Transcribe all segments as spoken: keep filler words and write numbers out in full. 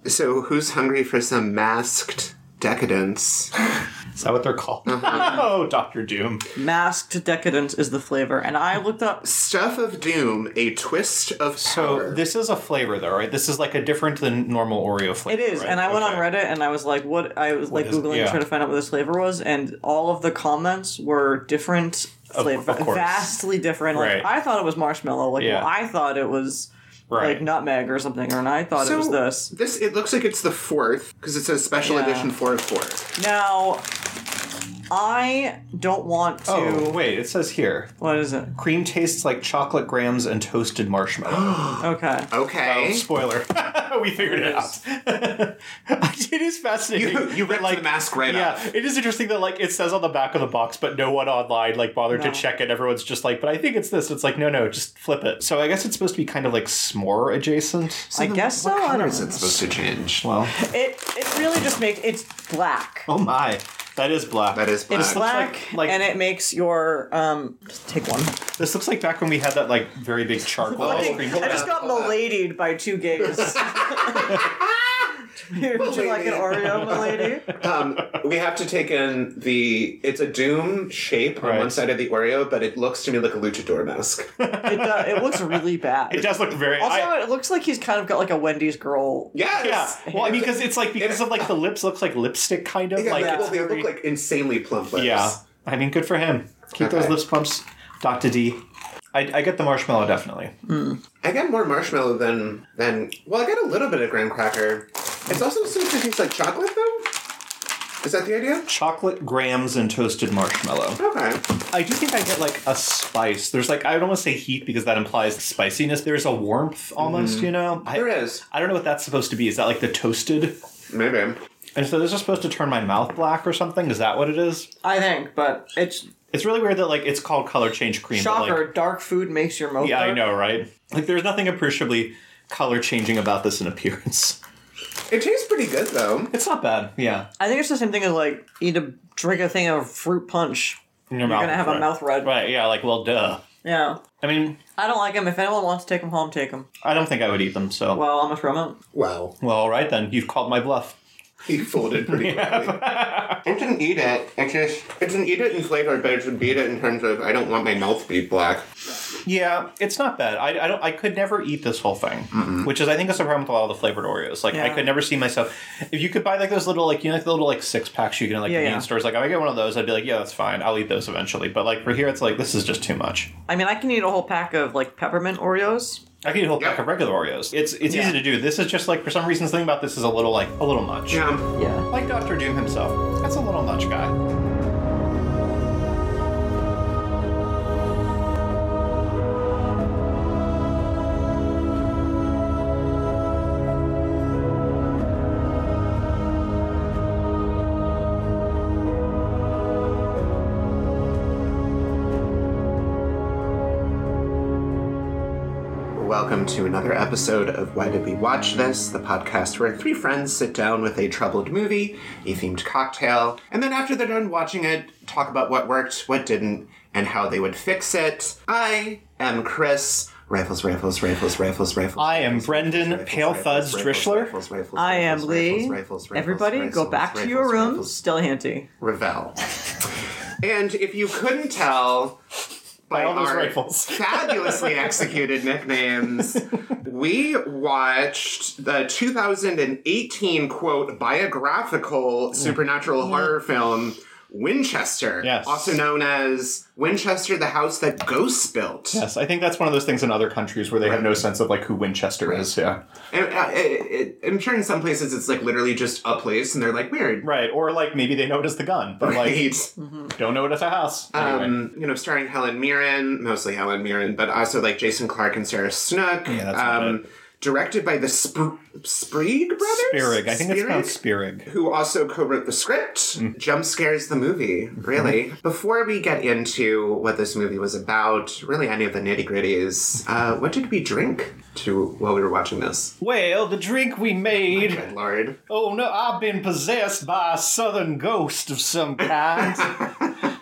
So who's hungry for some masked decadence? Is that what they're called? Uh-huh. Oh, Doctor Doom. Masked decadence is the flavor. And I looked up... Stuff of Doom, a twist of power. So this is a flavor, though, right? This is like a different than normal Oreo flavor. It is. Right? And I went okay. on Reddit and I was like, what? I was What like is- Googling yeah. trying to find out what this flavor was. And all of the comments were different flavors. of course. Vastly different. Like, Right. I thought it was marshmallow. Like, Yeah. well, I thought it was... Right. Like nutmeg or something, or and I thought So, it was this. This, it looks like it's the fourth, because it says special Yeah. edition fourth fourth. Now, I don't want to... Oh, wait, it says here. What is it? Cream tastes like chocolate grams and toasted marshmallow. Okay. Okay. Oh, spoiler. We figured it, out. It is fascinating. You, you that, ripped like, the mask right yeah, off. it is interesting that like it says on the back of the box, but no one online like bothered No. to check it. Everyone's just like, but I think it's this. It's like, no, no, just flip it. So I guess it's supposed to be kind of like s'more adjacent. So I then guess what so, I color don't is know. it supposed to change? Well, It it really just makes... It's black. oh my. That is black. That is black. It's black, like- like- and it makes your... um. Just take one. This looks like back when we had that like very big charcoal ice cream. I just got miladied by two gays. Would you like an Oreo, milady? Um, we have to take in the... It's a Doom shape on Right. one side of the Oreo, but it looks to me like a luchador mask. It uh, it looks really bad. It does look very. Also, I, it looks like he's kind of got like a Wendy's girl. Yes! yeah. Well, I mean, because it's like because of like the lips looks like lipstick, kind of Yeah, like. like, it's well, they very- look like insanely plump lips. Yeah. I mean, good for him. Keep those Okay. lips plumps, Doctor D. I, I get the marshmallow, definitely. I get more marshmallow than... than well, I get a little bit of graham cracker. It's also supposed to taste like chocolate, though? Is that the idea? Chocolate grams and toasted marshmallow. Okay. I do think I get like a spice. There's like, I don't want to say heat because that implies spiciness. There's a warmth almost, you know? I, There is. I don't know what that's supposed to be. Is that like the toasted? Maybe. And so this is supposed to turn my mouth black or something? Is that what it is? I think, but it's It's really weird that like it's called color change cream. but, shocker. like, Dark food makes your mouth. yeah, I dark. know, right? Like there's nothing appreciably color changing about this in appearance. It tastes pretty good, though. It's not bad. Yeah. I think it's the same thing as like eat a drink a thing of fruit punch. In your You're mouth, gonna have right. a mouth red. Right, yeah, like, well, duh. Yeah. I mean, I don't like them. If anyone wants to take them home, take them. I don't think I would eat them, so. Well, Well, I'm gonna throw them out. Wow. all right then. You've called my bluff. He folded pretty quickly. It didn't eat it. It just... It didn't eat it in flavor, but it should beat it in terms of I don't want my mouth to be black. Yeah, it's not bad. I, I don't. I could never eat this whole thing, Mm-mm. which is I think is the problem with a lot of the flavored Oreos. Like I Yeah. could never see myself. If you could buy like those little like you know like the little like six packs you get in like Yeah, convenience yeah. stores, like if I get one of those, I'd be like, yeah, that's fine. I'll eat those eventually. But like for here, it's like this is just too much. I mean, I can eat a whole pack of like peppermint Oreos. I could eat a whole Yep. pack of regular Oreos. It's it's Yeah. easy to do. This is just like for some reason something about this is a little like a little much. Yeah. Yeah. Like Doctor Doom himself. That's a little much, guy. Welcome to another episode of Why Did We Watch This, the podcast where three friends sit down with a troubled movie, a themed cocktail, and then after they're done watching it, talk about what worked, what didn't, and how they would fix it. I am Chris. Rifles, rifles, rifles, rifles, rifles. I am rifles, Brendan rifles, Pale rifles, Thuds rifles, Drischler. rifles, rifles, I am rifles, Lee. rifles, rifles, rifles, Everybody, rifles, go back to rifles, your rooms. rifles. Still Hanty. Ravel. And if you couldn't tell by all those our rifles. fabulously executed nicknames, we watched the two thousand eighteen, quote, biographical supernatural horror film Winchester, Yes. also known as Winchester, the House That Ghosts Built. Yes, I think that's one of those things in other countries where they have no sense of like who Winchester is. Yeah. And, uh, it, it, I'm sure in some places it's like literally just a place, and they're like, weird. Right, or like maybe they know it as the gun, but like Right. don't know it as a house. Anyway. Um, you know, starring Helen Mirren, mostly Helen Mirren, but also like Jason Clarke and Sarah Snook. Yeah, that's about um, directed by the Sp- Sprague brothers? Spierig. I think it's pronounced Spierig? Spierig. Who also co-wrote the script. Jump scares the movie, really. Before we get into what this movie was about, really any of the nitty-gritties, uh, what did we drink to while we were watching this? Well, the drink we made. Good lord. Oh no, I've been possessed by a southern ghost of some kind.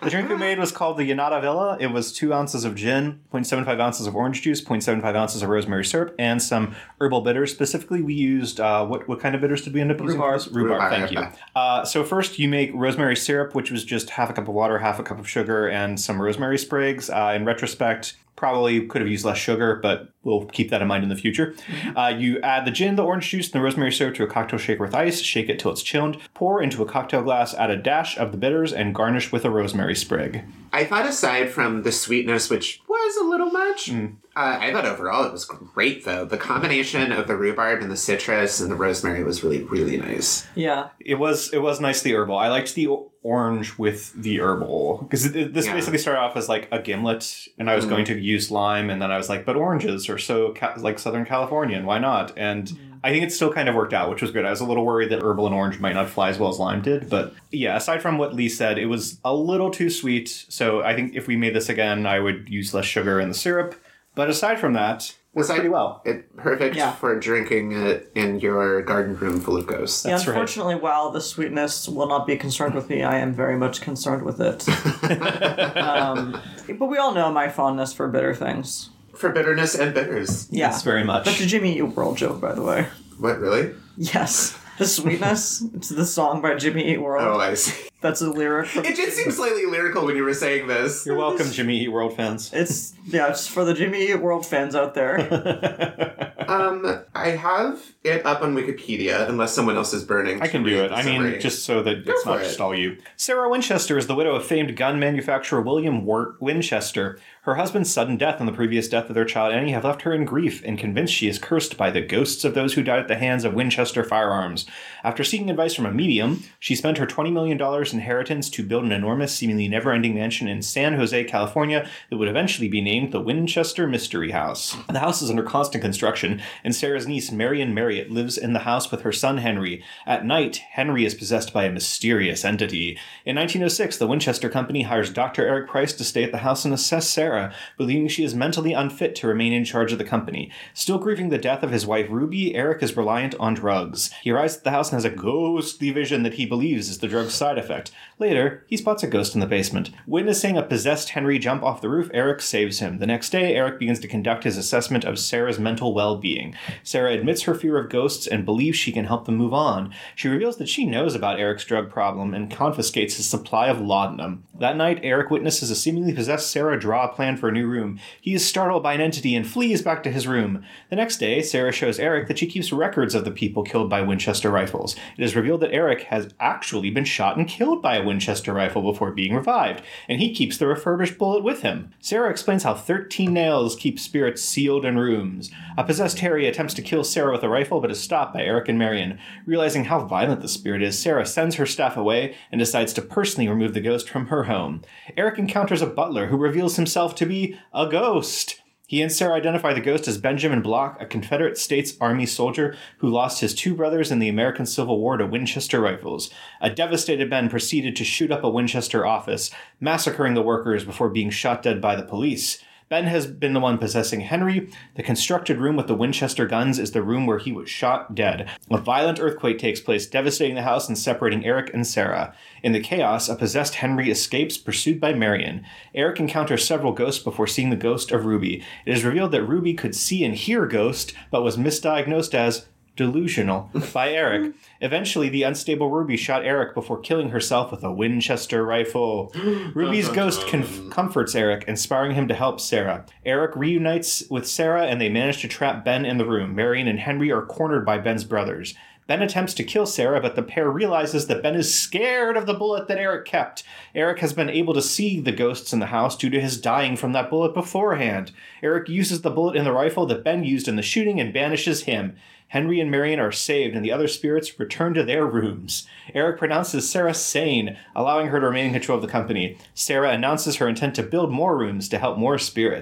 The drink we made was called the Yanada Villa. It was two ounces of gin, zero point seven five ounces of orange juice, zero point seven five ounces of rosemary syrup, and some herbal bitters. Specifically, we used, uh, what, what kind of bitters did we end up using? Rhubarb. Rhubarb, Rhubarb. thank you. Uh, so first, you make rosemary syrup, which was just half a cup of water, half a cup of sugar, and some rosemary sprigs. Uh, in retrospect, probably could have used less sugar, but we'll keep that in mind in the future. Mm-hmm. Uh, you add the gin, the orange juice, and the rosemary syrup to a cocktail shaker with ice. Shake it till it's chilled. Pour into a cocktail glass. Add a dash of the bitters and garnish with a rosemary sprig. I thought aside from the sweetness, which was a little much, mm. uh, I thought overall it was great, though. The combination of the rhubarb and the citrus and the rosemary was really, really nice. Yeah. It was it was nicely herbal. I liked the orange with the herbal. Because this yeah. basically started off as like a gimlet, and I was mm. going to use lime, and then I was like, but oranges are so ca- like Southern California, and why not? And mm. I think it still kind of worked out, which was good. I was a little worried that herbal and orange might not fly as well as lime did, but yeah, aside from what Lee said, it was a little too sweet, so I think if we made this again, I would use less sugar in the syrup. But aside from that, was pretty well. It, perfect yeah. for drinking it in your garden room full of ghosts. Yeah, That's unfortunately, right. while the sweetness will not be concerned with me, I am very much concerned with it. um, but we all know my fondness for bitter things. For bitterness and bitters. Yeah. Yes, very much. That's a Jimmy Eat World joke, by the way. What, really? Yes. The sweetness. It's the song by Jimmy Eat World. Oh, I see. That's a lyric. From it did seem slightly lyrical when you were saying this. You're welcome, Jimmy Eat World fans. It's, yeah, it's for the Jimmy Eat World fans out there. um, I have it up on Wikipedia, unless someone else is burning. I can do it. I mean, just so that Go it's not it. just all you. Sarah Winchester is the widow of famed gun manufacturer William Wirt Winchester. Her husband's sudden death and the previous death of their child Annie have left her in grief and convinced she is cursed by the ghosts of those who died at the hands of Winchester Firearms. After seeking advice from a medium, she spent her twenty million dollars inheritance to build an enormous, seemingly never-ending mansion in San Jose, California that would eventually be named the Winchester Mystery House. The house is under constant construction, and Sarah's niece, Marion Marriott, lives in the house with her son, Henry. At night, Henry is possessed by a mysterious entity. In nineteen oh six, the Winchester Company hires Doctor Eric Price to stay at the house and assess Sarah, believing she is mentally unfit to remain in charge of the company. Still grieving the death of his wife, Ruby, Eric is reliant on drugs. He arrives at the house and has a ghostly vision that he believes is the drug's side effect. Later, he spots a ghost in the basement. Witnessing a possessed Henry jump off the roof, Eric saves him. The next day, Eric begins to conduct his assessment of Sarah's mental well-being. Sarah admits her fear of ghosts and believes she can help them move on. She reveals that she knows about Eric's drug problem and confiscates his supply of laudanum. That night, Eric witnesses a seemingly possessed Sarah draw a plan for a new room. He is startled by an entity and flees back to his room. The next day, Sarah shows Eric that she keeps records of the people killed by Winchester rifles. It is revealed that Eric has actually been shot and killed by a Winchester rifle before being revived, and he keeps the refurbished bullet with him. Sarah explains how thirteen nails keep spirits sealed in rooms. A possessed Harry attempts to kill Sarah with a rifle, but is stopped by Eric and Marion. Realizing how violent the spirit is, Sarah sends her staff away and decides to personally remove the ghost from her home. Eric encounters a butler who reveals himself to be a ghost. He and Sarah identify the ghost as Benjamin Block, a Confederate States Army soldier who lost his two brothers in the American Civil War to Winchester rifles. A devastated Ben proceeded to shoot up a Winchester office, massacring the workers before being shot dead by the police. Ben has been the one possessing Henry. The constructed room with the Winchester guns is the room where he was shot dead. A violent earthquake takes place, devastating the house and separating Eric and Sarah. In the chaos, a possessed Henry escapes, pursued by Marion. Eric encounters several ghosts before seeing the ghost of Ruby. It is revealed that Ruby could see and hear ghosts, but was misdiagnosed as delusional by Eric. Eventually, the unstable Ruby shot Eric before killing herself with a Winchester rifle. Ruby's ghost conf- comforts Eric, inspiring him to help Sarah. Eric reunites with Sarah, and they manage to trap Ben in the room. Marion and Henry are cornered by Ben's brothers. Ben attempts to kill Sarah, but the pair realizes that Ben is scared of the bullet that Eric kept. Eric has been able to see the ghosts in the house due to his dying from that bullet beforehand. Eric uses the bullet in the rifle that Ben used in the shooting and banishes him. Henry and Marion are saved, and the other spirits return to their rooms. Eric pronounces Sarah sane, allowing her to remain in control of the company. Sarah announces her intent to build more rooms to help more spirits.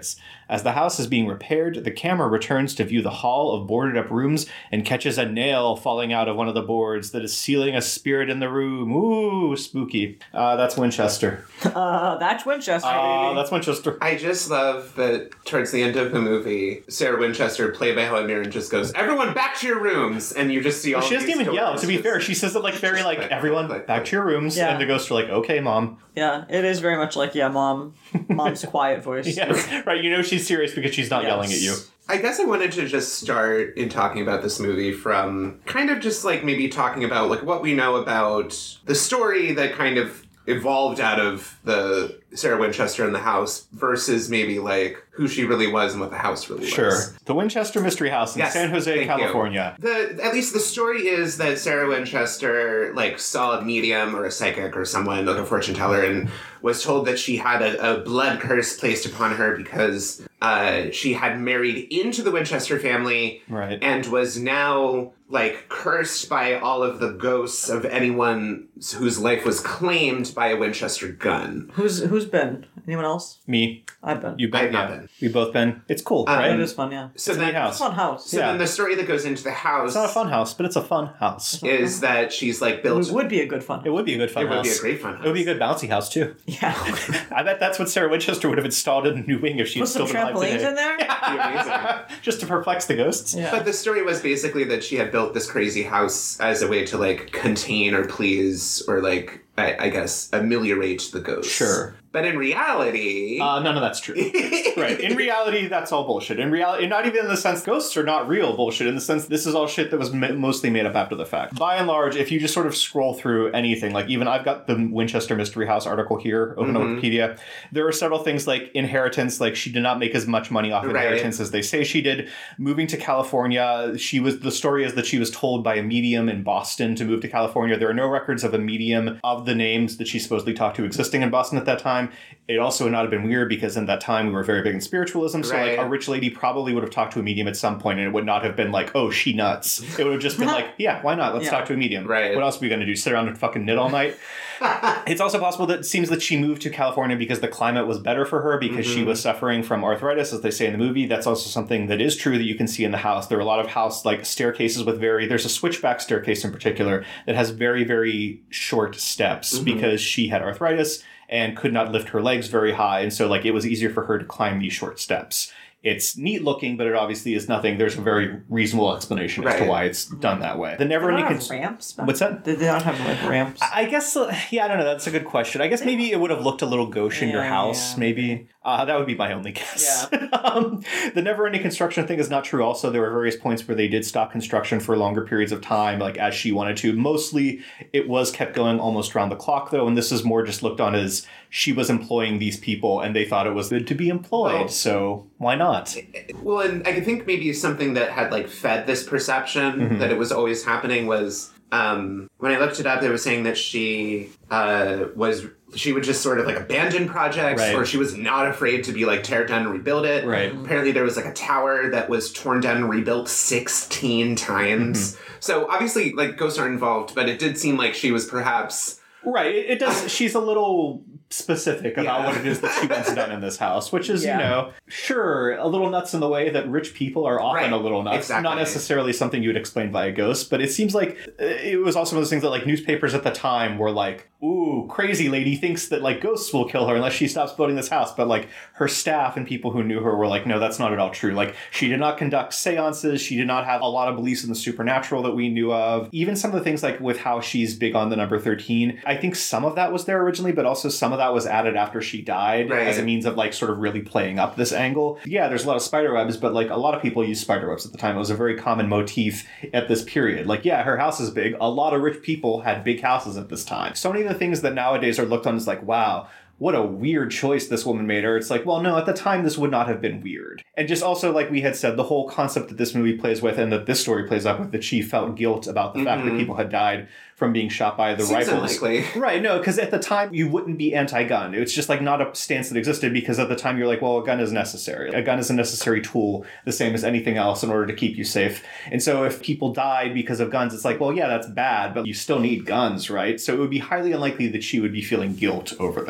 As the house is being repaired, the camera returns to view the hall of boarded up rooms and catches a nail falling out of one of the boards that is sealing a spirit in the room. Ooh, spooky. Uh, that's Winchester. Uh, that's Winchester, Uh, baby. that's Winchester. I just love that towards the end of the movie, Sarah Winchester, played by Helen Mirren, just goes, "Everyone back to your rooms," and you just see all. Well, she doesn't these even yell. doors To be just- fair, she says it like very like, like, everyone like, back like- to your rooms, Yeah. and the ghosts are like, okay, mom. Yeah, it is very much like, yeah, mom. Mom's quiet voice. Yes, right. You know she's serious because she's not Yes. yelling at you. I guess I wanted to just start in talking about this movie from kind of just like maybe talking about like what we know about the story that kind of evolved out of the Sarah Winchester in the house versus maybe like who she really was and what the house really Sure. was. The Winchester Mystery House in Yes, San Jose, thank you. California. The at least the story is that Sarah Winchester like saw a medium or a psychic or someone like a fortune teller and was told that she had a, a blood curse placed upon her because uh, she had married into the Winchester family Right. and was now like cursed by all of the ghosts of anyone whose life was claimed by a Winchester gun. Who's who's been? Anyone else? Me. I've been. You've been. I've not yeah. been. We both been. It's cool, Um, right? It is fun, yeah. So It's a neat then, house. Fun house. so Yeah. then the story that goes into the house It's not a fun house, but it's a fun house. is that she's like built. It would be a good fun It would be a good fun It would house. be a great fun house. It would be a good bouncy house too. Yeah. I bet that's what Sarah Winchester would have installed in New Wing if she Put had still some been alive trampolines today. in there? It'd be amazing. Just to perplex the ghosts. Yeah. But the story was basically that she had built this crazy house as a way to like contain or please or like I, I guess ameliorate the ghosts. Sure. But in reality, Uh, none of that's true. Right. In reality, that's all bullshit. In reality, not even in the sense ghosts are not real bullshit. In the sense this is all shit that was ma- mostly made up after the fact. By and large, if you just sort of scroll through anything, like even I've got the Winchester Mystery House article here, open Mhm. on Wikipedia. There are several things like inheritance, like she did not make as much money off Right. inheritance as they say she did. Moving to California, she was the story is that she was told by a medium in Boston to move to California. There are no records of a medium of the names that she supposedly talked to existing in Boston at that time. It also would not have been weird because in that time we were very big in spiritualism. So Right. like a rich lady probably would have talked to a medium at some point and it would not have been like, oh, she nuts. It would have just been like, yeah, why not? Let's Yeah. talk to a medium. Right. What else are we going to do? Sit around and fucking knit all night? It's also possible that it seems that she moved to California because the climate was better for her because she Mhm. was suffering from arthritis, as they say in the movie. That's also something that is true that you can see in the house. There are a lot of house like staircases with very, there's a switchback staircase in particular that has very, very short steps Mhm. because she had arthritis and could not lift her legs very high. And so like it was easier for her to climb these short steps. It's neat looking, but it obviously is nothing. There's a very reasonable explanation as to Right. why it's done that way. The They never don't ending have cons- ramps? back- What's that? Did they not have like ramps? I guess, uh, yeah, I don't know. That's a good question. I guess maybe it would have looked a little gauche in your Yeah, house, yeah. maybe. Uh, that would be my only guess. um, the never-ending construction thing is not true. Also, there were various points where they did stop construction for longer periods of time, like as she wanted to. Mostly, it was kept going almost around the clock, though, and this is more just looked on as she was employing these people, and they thought it was good to be employed, Well- so why not? well, and I think maybe something that had like fed this perception Mhm. that it was always happening was um, when I looked it up, they were saying that she uh, was she would just sort of like abandon projects, Right. or she was not afraid to be like tear it down and rebuild it. Right. Apparently, there was like a tower that was torn down and rebuilt sixteen times. So obviously, like ghosts aren't involved, but it did seem like she was perhaps. Right, it, it does. She's a little specific about Yeah. what it is that she wants done in this house, which is, Yeah. you know, sure, a little nuts in the way that rich people are often Right, a little nuts. exactly. Not necessarily something you would explain by a ghost, but it seems like uh, it was also one of those things that, like, newspapers at the time were like, ooh, crazy lady thinks that, like, ghosts will kill her unless she stops building this house. But, like, her staff and people who knew her were like, no, that's not at all true. Like, she did not conduct seances. She did not have a lot of beliefs in the supernatural that we knew of. Even some of the things, like, with how she's big on the number thirteen, I think some of that was there originally, but also some of that was added after she died Right. as a means of, like, sort of really playing up this angle. Yeah, there's a lot of spider webs, but, like, a lot of people use spider webs at the time. It was a very common motif at this period. Like, yeah, her house is big. A lot of rich people had big houses at this time. So many of the things that nowadays are looked on as like, wow, what a weird choice this woman made. Or it's like, well, no, at the time this would not have been weird. And just also, like we had said, the whole concept that this movie plays with and that this story plays up with, that she felt guilt about the fact that Mhm. people had died from being shot by the Seems rifles. unlikely. Right, no, because at the time you wouldn't be anti-gun. It's just like not a stance that existed because at the time you're like, well, a gun is necessary. A gun is a necessary tool, the same as anything else in order to keep you safe. And so if people died because of guns, it's like, well, yeah, that's bad, but you still need guns, right? So it would be highly unlikely that she would be feeling guilt over this.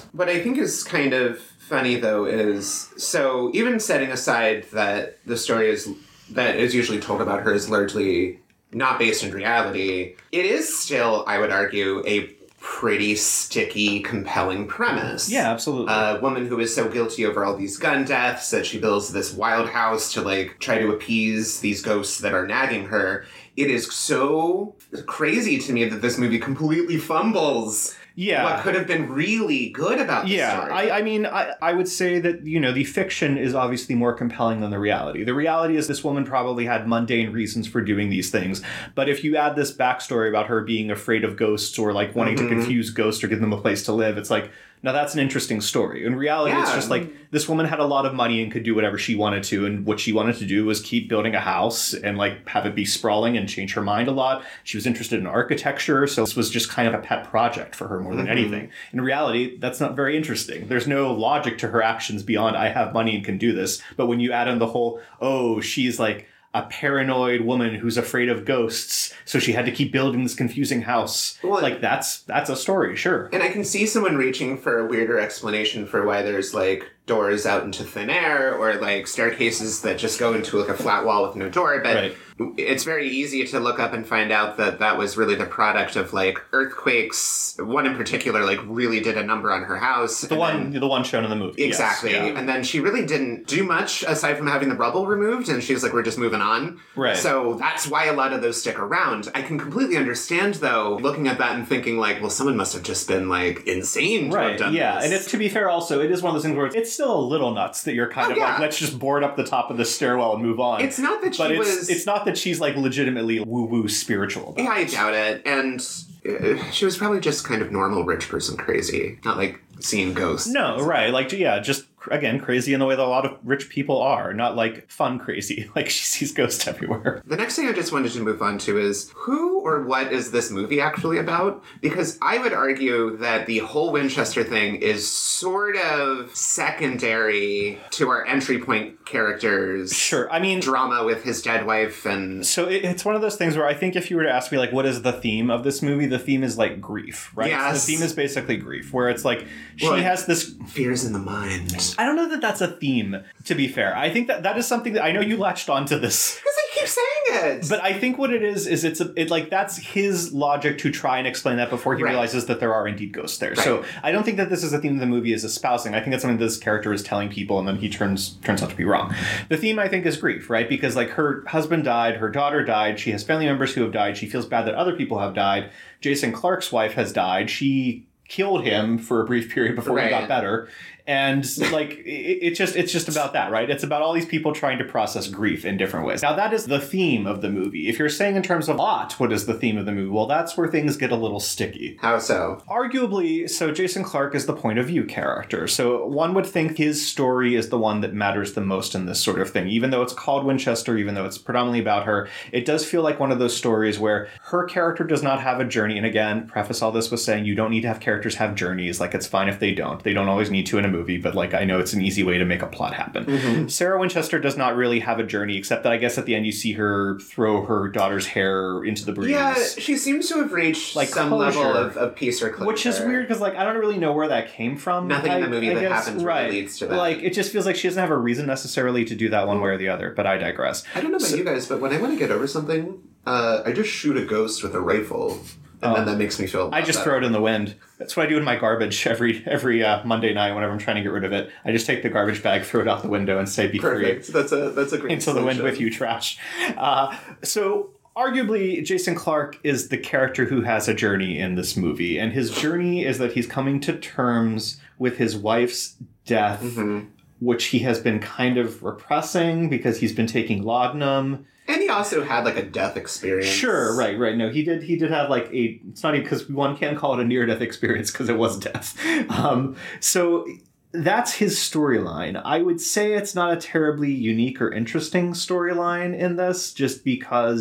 What I think is kind of funny, though, is so even setting aside that the story is that is usually told about her is largely not based in reality, it is still, I would argue, a pretty sticky, compelling premise. Yeah, absolutely. A woman who is so guilty over all these gun deaths that she builds this wild house to, like, try to appease these ghosts that are nagging her. It is so crazy to me that this movie completely fumbles yeah. what could have been really good about the yeah, story. I, I mean, I, I would say that, you know, the fiction is obviously more compelling than the reality. The reality is this woman probably had mundane reasons for doing these things. But if you add this backstory about her being afraid of ghosts or, like, wanting mm-hmm. to confuse ghosts or give them a place to live, it's like, now that's an interesting story. In reality, yeah. it's just like this woman had a lot of money and could do whatever she wanted to. And what she wanted to do was keep building a house and like have it be sprawling and change her mind a lot. She was interested in architecture. So this was just kind of a pet project for her more than mm-hmm. anything. In reality, that's not very interesting. There's no logic to her actions beyond I have money and can do this. But when you add in the whole, oh, she's like a paranoid woman who's afraid of ghosts, so she had to keep building this confusing house. Well, like, that's that's a story, sure. And I can see someone reaching for a weirder explanation for why there's, like, doors out into thin air, or, like, staircases that just go into, like, a flat wall with no door, but right. it's very easy to look up and find out that that was really the product of, like, earthquakes. One in particular, like, really did a number on her house. The one then, the one shown in the movie. Exactly. Yes, yeah. And then she really didn't do much aside from having the rubble removed, and she was like, we're just moving on. Right. So that's why a lot of those stick around. I can completely understand, though, looking at that and thinking, like, well, someone must have just been, like, insane to right. have done yeah. this. And it's, to be fair, also, it is one of those things where it's still a little nuts that you're kind oh, of yeah. like, let's just board up the top of the stairwell and move on. It's not that she but was... It's, it's not that she's, like, legitimately woo-woo spiritual about Yeah, I it. doubt it. And uh, she was probably just kind of normal rich person crazy. Not, like, seeing ghosts. No, right. Like, yeah, just, again, crazy in the way that a lot of rich people are. Not, like, fun crazy. Like, she sees ghosts everywhere. The next thing I just wanted to move on to is, who or what is this movie actually about? Because I would argue that the whole Winchester thing is sort of secondary to our entry point characters. Sure. I mean... drama with his dead wife and... So it, it's one of those things where I think if you were to ask me, like, what is the theme of this movie? The theme is, like, grief, right? Yes. So the theme is basically grief, where it's like, she well, has this... fears in the mind. I don't know that that's a theme, to be fair. I think that that is something that... I know you latched onto this. Because I keep saying it! But I think what it is, is it's, a, it like, that's his logic to try and explain that before he right. realizes that there are indeed ghosts there. Right. So I don't think that this is a theme the movie is espousing. I think that's something this character is telling people, and then he turns turns out to be wrong. The theme, I think, is grief, right? Because, like, her husband died, her daughter died, she has family members who have died, she feels bad that other people have died. Jason Clarke's wife has died. She killed him for a brief period before right. he got better. And, like, it, it just it's just about that, right? It's about all these people trying to process grief in different ways. Now, that is the theme of the movie. If you're saying in terms of plot, what is the theme of the movie? Well, that's where things get a little sticky. How so? Arguably, so Jason Clarke is the point of view character. So one would think his story is the one that matters the most in this sort of thing. Even though it's called Winchester, even though it's predominantly about her, it does feel like one of those stories where her character does not have a journey. And again, preface all this with saying you don't need to have characters have journeys. Like, it's fine if they don't. They don't always need to in a movie, but, like, I know it's an easy way to make a plot happen. Mm-hmm. Sarah Winchester does not really have a journey, except that I guess at the end you see her throw her daughter's hair into the breeze. Yeah, she seems to have reached like some closure, level of, of peace or closure. Which is weird, because, like, I don't really know where that came from. Nothing I, in the movie I that guess, happens right. really leads to that. Like, it just feels like she doesn't have a reason necessarily to do that one way or the other, but I digress. I don't know about so, you guys, but when I want to get over something, uh, I just shoot a ghost with a rifle. And um, then that makes me feel I just better. throw it in the wind. That's what I do in my garbage every every uh, Monday night whenever I'm trying to get rid of it. I just take the garbage bag, throw it out the window, and say, be Perfect. free. That's a, that's a great Into solution. The wind with you, trash. Uh, so... Arguably, Jason Clarke is the character who has a journey in this movie. And his journey is that he's coming to terms with his wife's death, mm-hmm. which he has been kind of repressing because he's been taking laudanum. And he also had, like, a death experience. Sure, right, right. No, he did He did have, like, a... It's not even... Because one can't call it a near-death experience because it was death. Um, so... That's his storyline. I would say it's not a terribly unique or interesting storyline in this, just because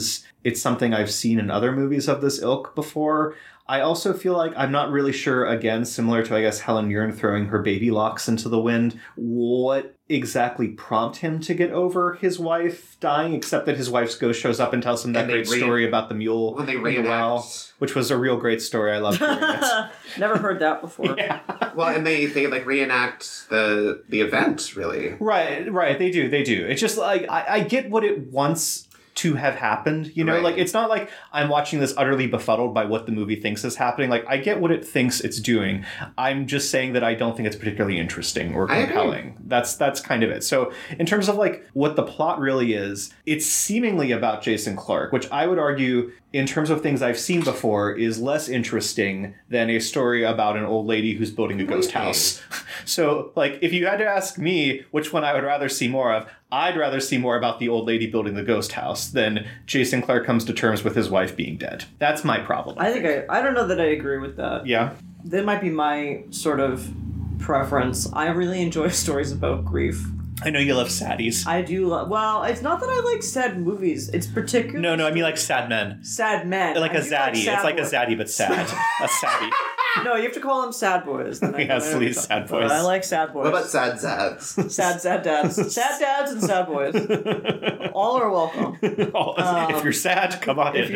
it's something I've seen in other movies of this ilk before. I also feel like I'm not really sure, again, similar to, I guess, Helen Mirren throwing her baby locks into the wind, what exactly prompt him to get over his wife dying, except that his wife's ghost shows up and tells him that And great re- story about the mule When they in the reenact. well, which was a real great story. I loved hearing it. Never heard that before. Yeah. Well, and they, they like reenact the the event, really. Right, right. They do, they do. It's just like, I, I get what it wants to have happened, you know, Right. like it's not like I'm watching this utterly befuddled by what the movie thinks is happening. Like I get what it thinks it's doing. I'm just saying that I don't think it's particularly interesting or I agree. compelling. That's that's kind of it. So in terms of like what the plot really is, it's seemingly about Jason Clarke, which I would argue in terms of things I've seen before is less interesting than a story about an old lady who's building a ghost Okay. house. So like if you had to ask me which one I would rather see more of, I'd rather see more about the old lady building the ghost house than Jason Clarke comes to terms with his wife being dead. That's my problem. I think I, I don't know that I agree with that. Yeah. That might be my sort of preference. I really enjoy stories about grief. I know you love saddies. I do love, well, it's not that I like sad movies. It's particularly No, no, I mean like sad men. sad men. Like I a do zaddy. sad It's like a boys. zaddy, but sad. A saddy. No, you have to call them sad boys. Then I Yeah, know what please, you're sad talking about. boys. I like sad boys. What about sad zads? sad, sad dads? Sad dads and sad boys. All are welcome. Oh, if you're sad, come on If in. you're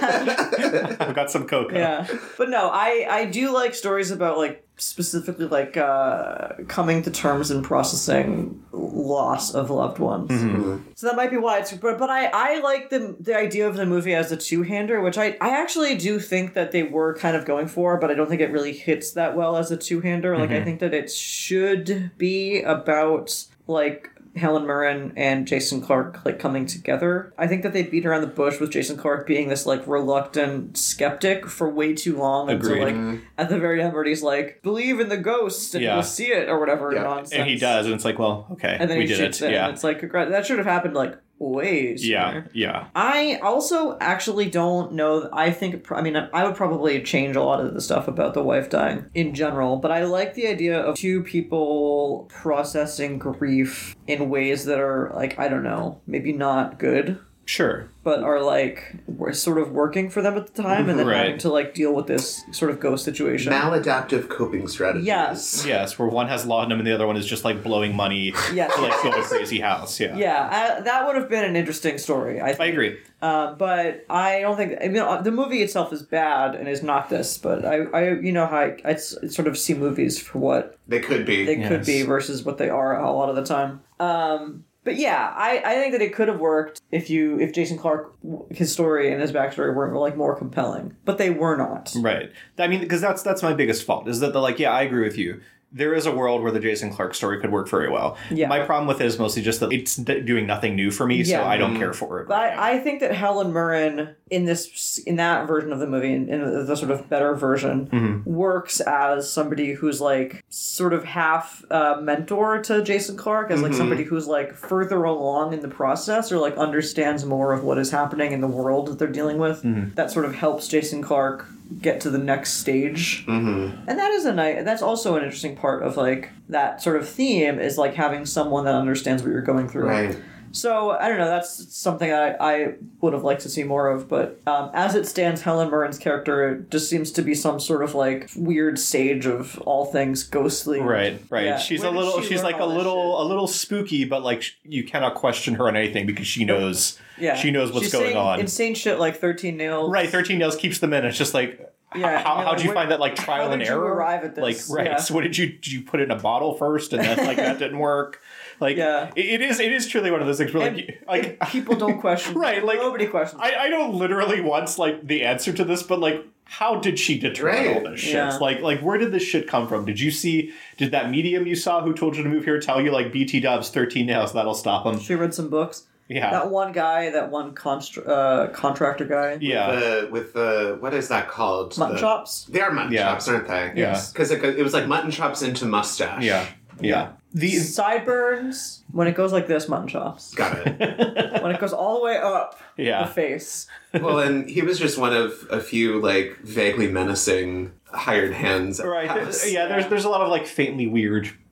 sad. I've got some cocoa. Yeah. But no, I, I do like stories about, like, specifically, like, uh, coming to terms and processing loss of loved ones. Mm-hmm. So that might be why it's... But, but I, I like the the idea of the movie as a two-hander, which I, I actually do think that they were kind of going for, but I don't think it really hits that well as a two-hander. Like, Mm-hmm. I think that it should be about, like... Helen Mirren and Jason Clarke like coming together. I think that they beat around the bush with Jason Clarke being this like reluctant skeptic for way too long. Agreed. Until like at the very end where he's like, believe in the ghost and Yeah. you'll see it or whatever Yeah. nonsense. And he does, and it's like, well, okay, And then we he did shoots it. it. Yeah. And it's like, congrats. That should have happened like way sooner. Yeah, yeah. I also actually don't know. I think, I mean, I would probably change a lot of the stuff about the wife dying in general, but I like the idea of two people processing grief in ways that are, like, I don't know, maybe not good, Sure. but are, like, were sort of working for them at the time and then Right. having to, like, deal with this sort of ghost situation. Maladaptive coping strategies. Yes. Yes, where one has laudanum and the other one is just like blowing money Yes. to like build a crazy house. Yeah. Yeah, I, that would have been an interesting story, I think. I agree. Uh, but I don't think. I mean, uh, the movie itself is bad and is not this. But I, I you know how I, I s- sort of see movies for what They could be. they could Yes. be versus what they are a lot of the time. Um, but yeah, I, I think that it could have worked if you if Jason Clarke, his story and his backstory were like more compelling, but they were not. Right. I mean, because that's that's my biggest fault is that the like, yeah, I agree with you. There is a world where the Jason Clarke story could work very well. Yeah. My problem with it is mostly just that it's d- doing nothing new for me, so Yeah. I don't care for it. But I, I think that Helen Mirren in this in that version of the movie, in, in the sort of better version, Mm-hmm. works as somebody who's like sort of half uh, mentor to Jason Clarke, as like somebody who's like further along in the process or like understands more of what is happening in the world that they're dealing with. Mm-hmm. That sort of helps Jason Clarke get to the next stage. Mm-hmm. And that is a nice. That's also an interesting part of like that sort of theme is like having someone that understands what you're going through. Right. So I don't know. That's something I, I would have liked to see more of. But um, as it stands, Helen Mirren's character just seems to be some sort of like weird sage of all things ghostly. Right, right. Yeah. She's Where a did little. she she's learn like a all this little, a little spooky, but like sh- you cannot question her on anything because she knows. Yeah. She knows what's She's going saying on. Insane shit like thirteen Nails. Right. Thirteen Nails keeps them in. It's just like. Yeah, How you're how'd like, you where- find that like trial how and did you error? arrive at this? Like right. Yeah. So what did you did you put it in a bottle first and then like that didn't work? Like Yeah. it, it is it is truly one of those things where And- like you- like People don't question. Right, like- nobody questions. I, I don't literally want like the answer to this, but like how did she determine Right. all this shit? Yeah. Like like where did this shit come from? Did you see did that medium you saw who told you to move here tell you like B T Dubs thirteen nails that'll stop them? She read some books. Yeah. That one guy, that one constr- uh, contractor guy. yeah. The, with the, what is that called? Mutton The- chops. They are mutton Yeah. chops, aren't they? Yeah. Because it, it was like mutton chops into mustache. yeah. Yeah. The Sideburns. When it goes like this, mutton chops. Got it. When it goes all the way up yeah. the face. Well, and he was just one of a few, like, vaguely menacing hired hands. at the Right. house. Yeah, there's there's a lot of like faintly weird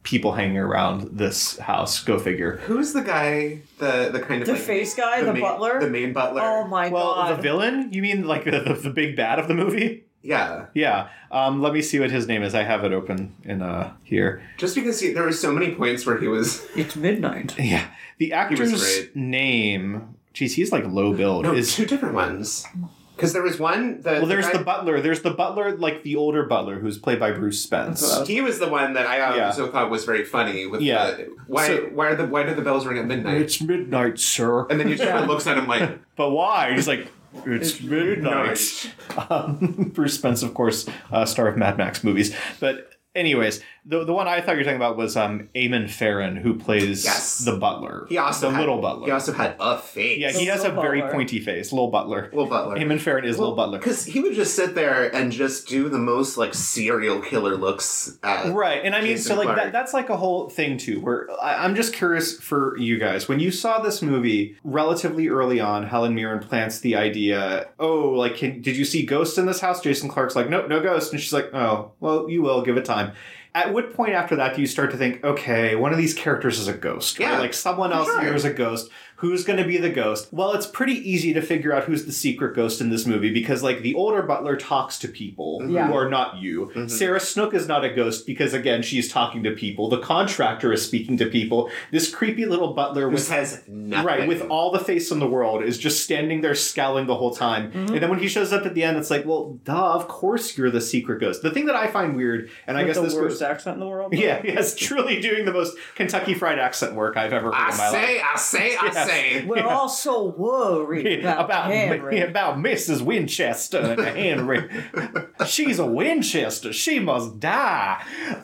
people hanging around this house. Go figure. Who's the guy? The the kind of the like, face guy, the, main, butler, the main butler. Oh my well, god! Well, the villain? You mean like the, the, the big bad of the movie? Yeah. Yeah. Um, let me see what his name is. I have it open in uh here. Just because he, there were so many points where he was... It's midnight. Yeah. The actor's name... Geez, he's like low build. No, is two different ones. Because there was one... The, well, there's the, guy, the butler. There's the butler, like the older butler, who's played by Bruce Spence. He was the one that I also yeah. thought was very funny. With yeah. The, why, so, why, are the, why do the bells ring at midnight? It's midnight, sir. And then he just yeah. looks at him like... But why? He's like... It's, it's midnight. midnight. Um, Bruce Spence, of course, uh, star of Mad Max movies. But anyways, the the one I thought you were talking about was um, Eamon Farron, who plays yes. the butler. He also the had, little butler. He also had a face. Yeah, the he has a butler. very pointy face. Little butler. Little butler. Eamon Farron is well, little butler. Because he would just sit there and just do the most like serial killer looks at right. And I mean, Jason so like Clarke. that, that's like a whole thing too, where I, I'm just curious for you guys. When you saw this movie relatively early on, Helen Mirren plants the idea, oh, like, can, did you see ghosts in this house? Jason Clarke's like, nope, no ghosts. And she's like, oh, well, you will, give it time. At what point after that do you start to think, okay, one of these characters is a ghost? Yeah, right? Like someone else sure. here is a ghost. Who's going to be the ghost? Well, it's pretty easy to figure out who's the secret ghost in this movie because, like, the older butler talks to people yeah. who are not you. Mm-hmm. Sarah Snook is not a ghost because, again, she's talking to people. The contractor is speaking to people. This creepy little butler who with says nothing. Right, with all the face in the world is just standing there scowling the whole time. Mm-hmm. And then when he shows up at the end, it's like, well, duh, of course you're the secret ghost. The thing that I find weird, and with I guess the this worst goes, accent in the world. Yeah, yes, truly doing the most Kentucky Fried accent work I've ever heard I in my say, life. I say, I yes. say. We're yeah. all so worried about, about Henry. about Missus Winchester and Henry. She's a Winchester. She must die.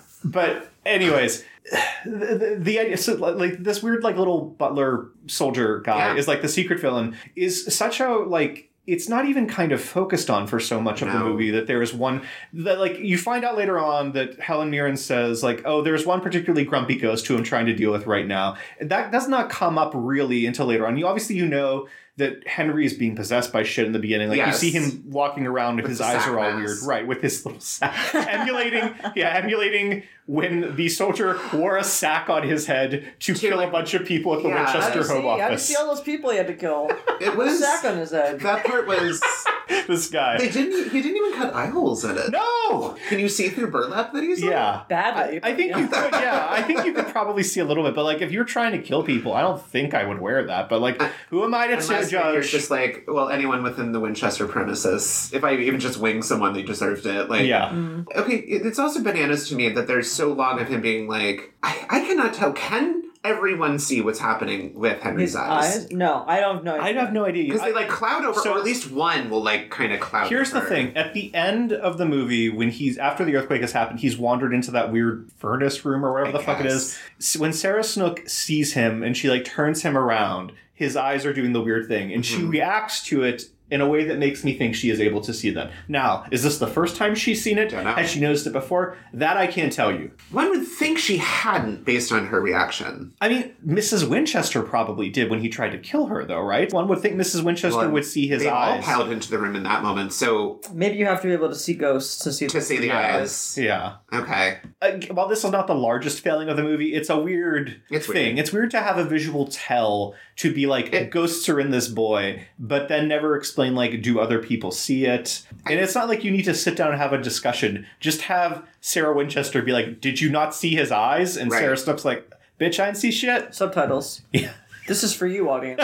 But anyways, the, the, the idea, so like this weird like little butler soldier guy yeah. is like the secret villain is such a like. It's not even kind of focused on for so much of no. the movie that there is one that like you find out later on that Helen Mirren says like, oh, there's one particularly grumpy ghost who I'm trying to deal with right now. That does not come up really until later on. You obviously you know that Henry is being possessed by shit in the beginning. Like yes. you see him walking around with, with his eyes are all mask. weird, right? With his little sack, emulating, yeah, emulating when the soldier wore a sack on his head to, to kill like, a bunch of people at the yeah, Winchester Home Office. How do you see all those people he had to kill? It was a sack on his head. That part was this guy. They didn't. He didn't even cut eye holes in it. No. Can you see through burlap that he's yeah on? Badly. I, I think yeah. you could. Yeah, I think you could probably see a little bit. But like, if you're trying to kill people, I don't think I would wear that. But like, who am I to Unless judge? You're just like, well, anyone within the Winchester premises. If I even just wing someone, they deserved it. Like, yeah. Mm. Okay, it's also bananas to me that there's so long of him being like, I, I cannot tell. Can everyone see what's happening with Henry's His eyes? eyes? No, I don't know. I have no idea. Because they I- like cloud over, so- or at least one will like kind of cloud Here's over. the thing. At the end of the movie, when he's after the earthquake has happened, he's wandered into that weird furnace room or whatever I the fuck it guess. is. When Sarah Snook sees him and she like turns him around, his eyes are doing the weird thing, and Mm-hmm. she reacts to it in a way that makes me think she is able to see them. Now, is this the first time she's seen it? Don't know. Has she noticed it before? That I can't tell you. One would think she hadn't based on her reaction. I mean, Missus Winchester probably did when he tried to kill her, though, right? One would think Missus Winchester Well, would see his they eyes. all piled into the room in that moment, so Maybe you have to be able to see ghosts to see to see the Yeah. eyes. Yeah. Okay. Uh, while this is not the largest failing of the movie, it's a weird It's thing. weird. It's weird to have a visual tell to be like, It- ghosts are in this boy, but then never explain, like, do other people see it? And it's not like you need to sit down and have a discussion. Just have Sarah Winchester be like, did you not see his eyes? And Right. Sarah Snook's like, bitch, I didn't see shit. subtitles. Yeah. This is for you, audience.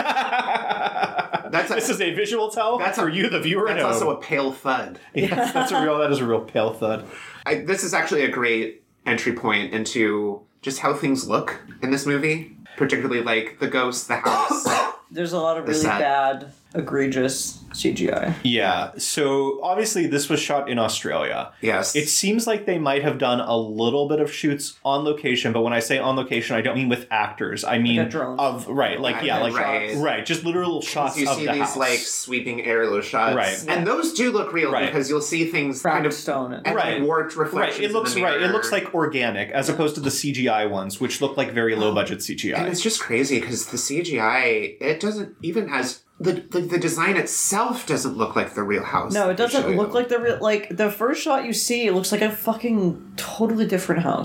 That's a, This is a visual tell That's for a- you, the viewer. that's at also home. a pale thud. Yes, that's a real. That is a real pale thud. I, this is actually a great entry point into just how things look in this movie, particularly like the ghosts, the house. There's a lot of The really set. bad, egregious C G I. Yeah. So obviously, this was shot in Australia. Yes. It seems like they might have done a little bit of shoots on location, but when I say on location, I don't mean with actors. I mean Like a drone. of right, like yeah, like Right. right, just literal shots you of see the these house. like sweeping aerial shots, Right. and those do look real Right. because you'll see things Cracked kind of stone. and Right. like warped reflections. Right, it looks in the right. It mirror. looks like organic as opposed to the C G I ones, which look like very low budget C G I. and it's just crazy because the C G I it doesn't even as the, the the design itself doesn't look like the real house. No, that it they doesn't show look you. like the real. Like the first shot you see, it looks like a fucking totally different house.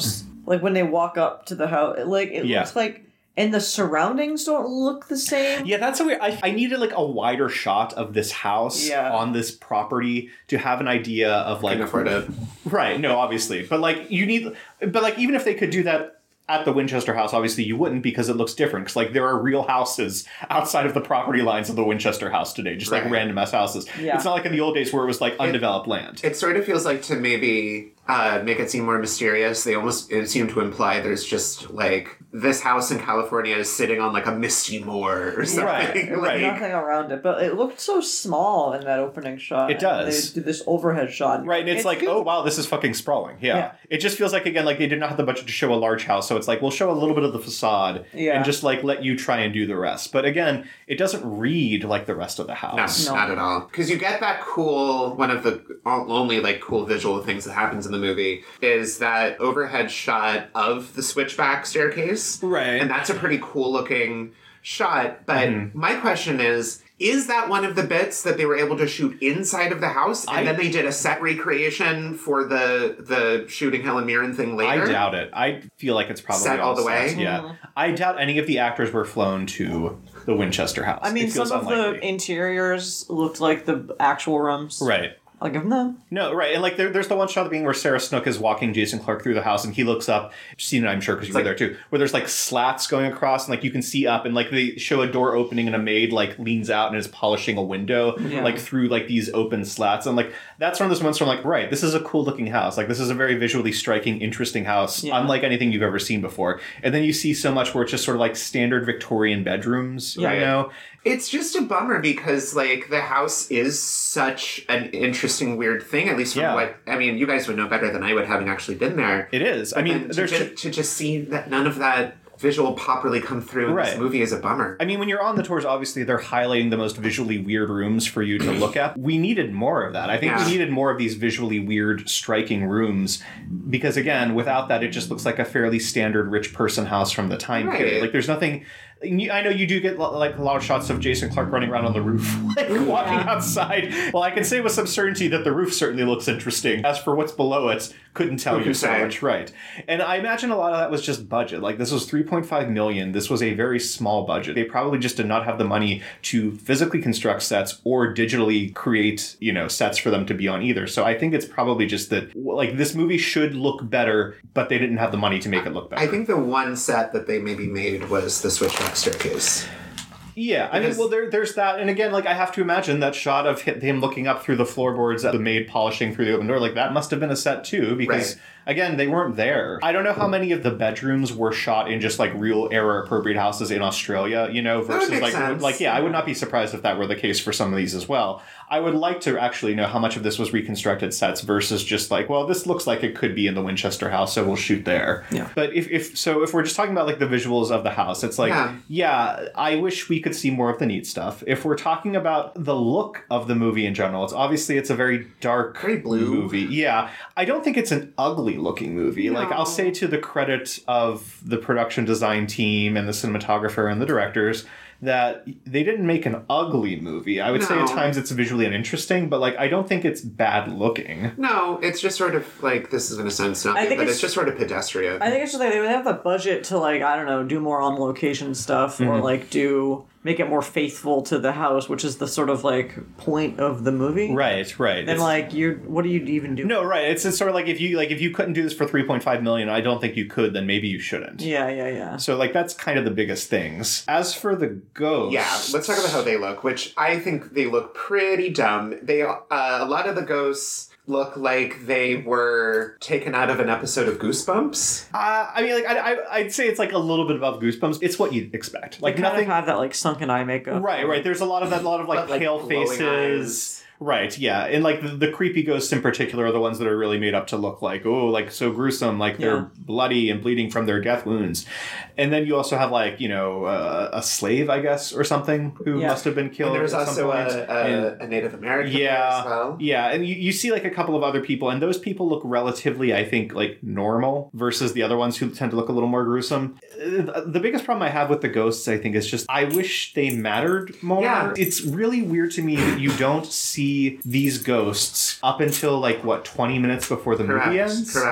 like when they walk up to the house, like it Yeah. looks like, and the surroundings don't look the same. Yeah, that's a weird. I, I needed like a wider shot of this house Yeah. on this property to have an idea of like. Can afford it. Right. No, obviously, but like you need, but like even if they could do that at the Winchester house, obviously you wouldn't because it looks different. Because like there are real houses outside of the property lines of the Winchester house today, just Right. like random ass houses. Yeah. It's not like in the old days where it was like undeveloped land. It sort of feels like to maybe uh, make it seem more mysterious. They almost it seem to imply there's just like this house in California is sitting on like a misty moor or something. Right, like, right. Nothing around it, but it looked so small in that opening shot. It does. They do this overhead shot. Right, and it's, like, good. oh, wow, this is fucking sprawling. Yeah. Yeah. It just feels like, again, like they did not have the budget to show a large house, so it's like, we'll show a little bit of the facade Yeah. and just, like, let you try and do the rest. But again, it doesn't read like the rest of the No, house. No. not at all. Because you get that cool, one of the only like cool visual things that happens in the movie is that overhead shot of the switchback staircase. Right. And that's a pretty cool looking shot. But Mm-hmm. my question is, is that one of the bits that they were able to shoot inside of the house? And I- then they did a set recreation for the the shooting Helen Mirren thing later? I doubt it. I feel like it's probably Set all the way? set, Yeah. I doubt any of the actors were flown to the Winchester house. I mean, It feels some of unlikely. the interiors looked like the actual rooms. Right. I'll give them that. No, right. And like there, there's the one shot of the being where Sarah Snook is walking Jason Clarke through the house and he looks up, you've seen it, I'm sure, because you were like- there too, where there's like slats going across and like you can see up and like they show a door opening and a maid like leans out and is polishing a window Yeah. like through like these open slats. And like that's one of those moments where I'm like, right, this is a cool looking house. Like this is a very visually striking, interesting house, Yeah. unlike anything you've ever seen before. And then you see so much where it's just sort of like standard Victorian bedrooms, Yeah. you know? It's just a bummer because, like, the house is such an interesting, weird thing, at least from Yeah. what... I mean, you guys would know better than I would, having actually been there. It is. I But mean, then to, there's ju- to just see that none of that visual pop really come through in Right. this movie is a bummer. I mean, when you're on the tours, obviously they're highlighting the most visually weird rooms for you to look at. We needed more of that. I think Yeah. we needed more of these visually weird, striking rooms because, again, without that, it just looks like a fairly standard rich person house from the time Right. period. Like, there's nothing. I know you do get like a lot of shots of Jason Clarke running around on the roof, like walking outside. Well, I can say with some certainty that the roof certainly looks interesting. As for what's below it, couldn't tell Who you can so say? much, right? And I imagine a lot of that was just budget. Like this was three point five million. This was a very small budget. They probably just did not have the money to physically construct sets or digitally create, you know, sets for them to be on either. So I think it's probably just that like this movie should look better, but they didn't have the money to make it look better. I think the one set that they maybe made was the switchback staircase. Yeah, I mean, Because- well, there, there's that, and again, like I have to imagine that shot of hi- him looking up through the floorboards at the maid polishing through the open door, like that must have been a set too, because Right. again, they weren't there. I don't know how many of the bedrooms were shot in just like real era appropriate houses in Australia, you know, would versus make like sense. like yeah, I would not be surprised if that were the case for some of these as well. I would like to actually know how much of this was reconstructed sets versus just like, well, this looks like it could be in the Winchester house, so we'll shoot there. Yeah. But if, if so, if we're just talking about like the visuals of the house, it's like, Yeah. yeah, I wish we could see more of the neat stuff. If we're talking about the look of the movie in general, it's obviously it's a very dark Very blue. movie. Yeah. I don't think it's an ugly looking movie. Like No. I'll say to the credit of the production design team and the cinematographer and the directors that they didn't make an ugly movie. I would say at No. times it's visually uninteresting, but like I don't think it's bad looking. No, it's just sort of like, this is going to sound snubby, I think but it's, it's- just sort of pedestrian. I think it's just like they would have the budget to like I don't know do more on location stuff or like do make it more faithful to the house, which is the sort of like point of the movie. Right, right. Then It's- like you, what do you even do? No, right. It's, it's sort of like if you like if you couldn't do this for three point five million, I don't think you could, then maybe you shouldn't. Yeah, yeah, yeah. So like that's kind of the biggest things. As for the ghosts, Yeah, let's talk about how they look, which I think they look pretty dumb. They uh, a lot of the ghosts look like they were taken out of an episode of Goosebumps. Uh, I mean, like I, I, I'd say it's like a little bit above Goosebumps. It's what you'd expect. Like Like kind nothing. of have that like sunken eye makeup. Right, right. There's a lot of that, a lot of like But, like, pale glowing faces. eyes. Right, yeah. And like the, the creepy ghosts in particular are the ones that are really made up to look like, oh, like so gruesome, like they're Yeah. bloody and bleeding from their death wounds. And then you also have like, you know, uh, a slave, I guess, or something who Yeah. must have been killed. And there was at some also point. a, And- a, a Native American there Yeah, as well. yeah, and you, you see like a couple of other people, and those people look relatively, I think, like normal versus the other ones who tend to look a little more gruesome. Uh, The biggest problem I have with the ghosts, I think, is just I wish they mattered more. Yeah. It's really weird to me that you don't see these ghosts up until like what twenty minutes before the Correct. movie ends. Correct.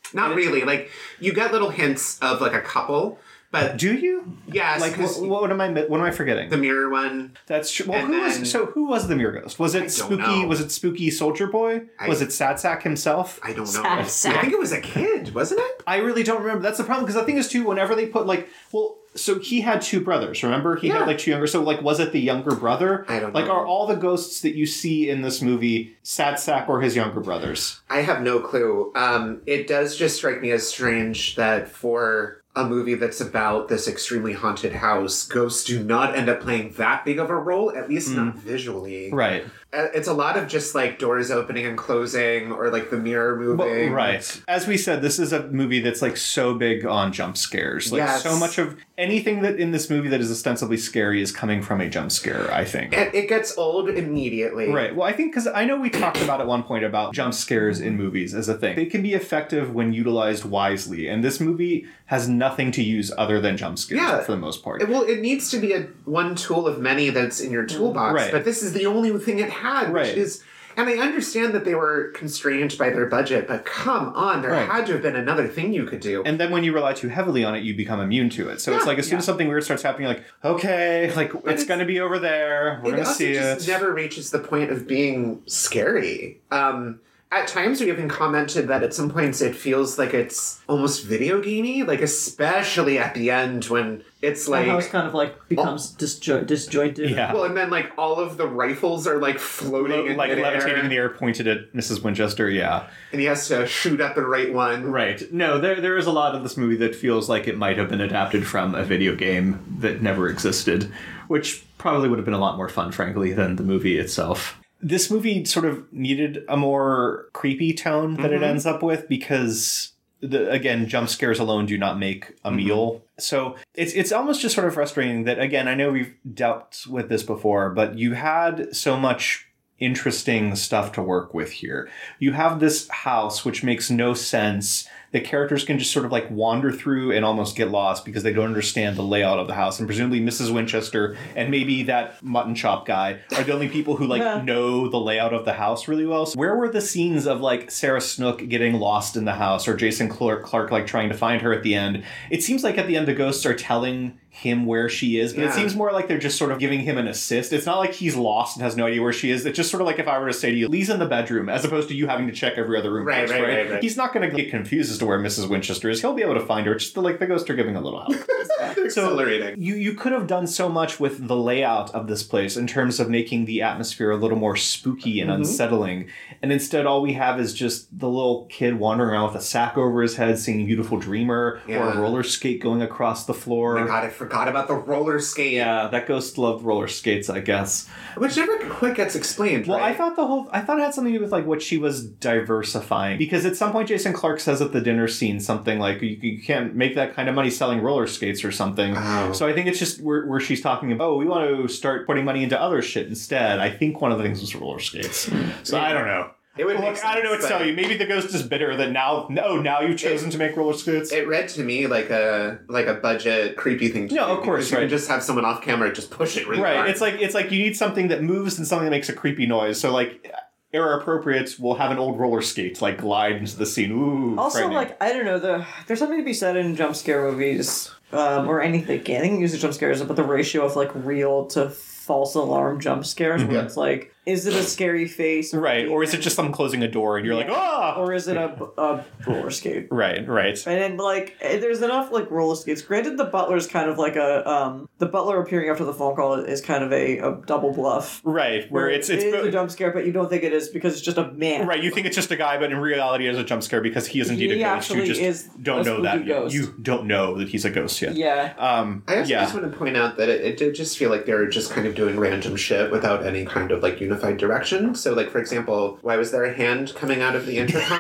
Not really. Like, you get little hints of, like, a couple, but... Do you? Yes. Like, what, what am I what am I forgetting? The mirror one. That's true. Well, And who then- was, so who was the mirror ghost? Was it I don't Spooky, know. was it Spooky Soldier Boy? I- was it Sad Sack himself? I don't know. Sad sack. I think it was a kid, wasn't it? I really don't remember. That's the problem, because the thing is, too, whenever they put, like, well, so he had two brothers, remember? He Yeah. had, like, two younger, so, like, was it the younger brother? I don't Like, know. are all the ghosts that you see in this movie Sad Sack or his younger brothers? I have no clue. Um, it does just strike me as strange that for a movie that's about this extremely haunted house, ghosts do not end up playing that big of a role, at least not visually. Right. Uh, It's a lot of just, like, doors opening and closing, or, like, the mirror moving. Right. As we said, this is a movie that's, like, so big on jump scares. Like, Yes. so much of anything that in this movie that is ostensibly scary is coming from a jump scare, I think. And it gets old immediately. Right. Well, I think because I know we talked about at one point about jump scares in movies as a thing. They can be effective when utilized wisely, and this movie has nothing to use other than jump scares Yeah. for the most part. It- Well, it needs to be a one tool of many that's in your toolbox, Right. but this is the only thing it had, which Right. is... And I understand that they were constrained by their budget, but come on, there Right. had to have been another thing you could do. And then when you rely too heavily on it, you become immune to it. So it's Yeah, like as soon yeah. as something weird starts happening, you're like, okay, like it's, it's- going to be over there. We're it going to also see just it. never reaches the point of being scary. Um, at times, we even commented that at some points it feels like it's almost video gamey, like especially at the end when it's Like, like. how it's kind of like becomes disjo- disjointed. Yeah. Well, and then like all of the rifles are like floating in like midair, levitating in the air pointed at Missus Winchester, yeah. and he has to shoot at the right one. Right. No, there there is a lot of this movie that feels like it might have been adapted from a video game that never existed, which probably would have been a lot more fun, frankly, than the movie itself. This movie sort of needed a more creepy tone that it ends up with because, the, again, jump scares alone do not make a meal. So it's it's almost just sort of frustrating that, again, I know we've dealt with this before, but you had so much interesting stuff to work with here. You have this house which makes no sense. The characters can just sort of like wander through and almost get lost because they don't understand the layout of the house. And presumably Missus Winchester and maybe that mutton chop guy are the only people who like Yeah. know the layout of the house really well. So where were the scenes of like Sarah Snook getting lost in the house or Jason Clark, Clark like trying to find her at the end? It seems like at the end the ghosts are telling him where she is, but Yeah. it seems more like they're just sort of giving him an assist. It's not like he's lost and has no idea where she is. It's just sort of like if I were to say to you, Lee's in the bedroom, as opposed to you having to check every other room. Right, first, right, right, right. He's not going to get confused as to where Missus Winchester is. He'll be able to find her. It's just like the ghosts are giving a little help. Exhilarating. You you could have done so much with the layout of this place in terms of making the atmosphere a little more spooky and unsettling. And instead all we have is just the little kid wandering around with a sack over his head singing Beautiful Dreamer or Yeah. a roller skate going across the floor. Oh my god, I forgot about the roller skate. Yeah, that ghost loved roller skates, I guess. Which never quite gets explained, Well, right? I thought the whole I thought it had something to do with like what she was diversifying because at some point Jason Clark says at the dinner scene something like you, you can't make that kind of money selling roller skates or something. Oh. So I think it's just where, where she's talking about oh we want to start putting money into other shit instead. I think one of the things was roller skates. So I don't know. It would Look, make I don't know what sense, to tell but you. Maybe the ghost is bitter that now no now you've chosen to make roller skates. It read to me like a like a budget creepy thing to No, do. of course, because you right. can just have someone off camera just push it really Right. hard. It's like it's like you need something that moves and something that makes a creepy noise. So like era appropriate, we'll have an old roller skate like glide into the scene. Ooh. Also, frightening. like, I don't know, the there's something to be said in jump scare movies, um, or anything. I think use jump scares, but the ratio of like real to false alarm jump scares, where it's like, is it a scary face? Right, or is it just them closing a door and you're like, Yeah. ah! Or is it a, a roller skate? Right, right. And then, like, eh, there's enough, like, roller skates. Granted, the butler's kind of like a, um, the butler appearing after the phone call is kind of a, a double bluff. Right, where it's it's it is a jump scare, but you don't think it is because it's just a man. right. You think it's just a guy, but in reality, it's a jump scare because he is indeed He a ghost. You actually just is don't a know that spooky yet. ghost. You don't know that he's a ghost yet. Yeah. Um. I also yeah. just want to point out that it, it did just feel like they were just kind of doing random shit without any kind of like unified direction. So, like, for example, why was there a hand coming out of the intercom?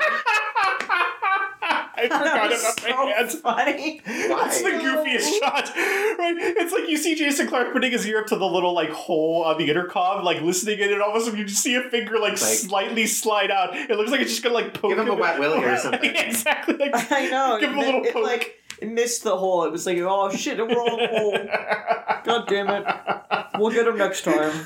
I That forgot was about so my hands. funny. That's the goofiest shot, right? It's like you see Jason Clark putting his ear up to the little like hole on the intercom, like listening, and all of a sudden you just see a finger like, Like- slightly slide out. It looks like it's just gonna like poke Give him a wet willy or something. exactly. Like, I know. Give him a it, little it, poke. like, it missed the hole. It was like, oh shit, it wrong hole. God damn it. We'll get him next time.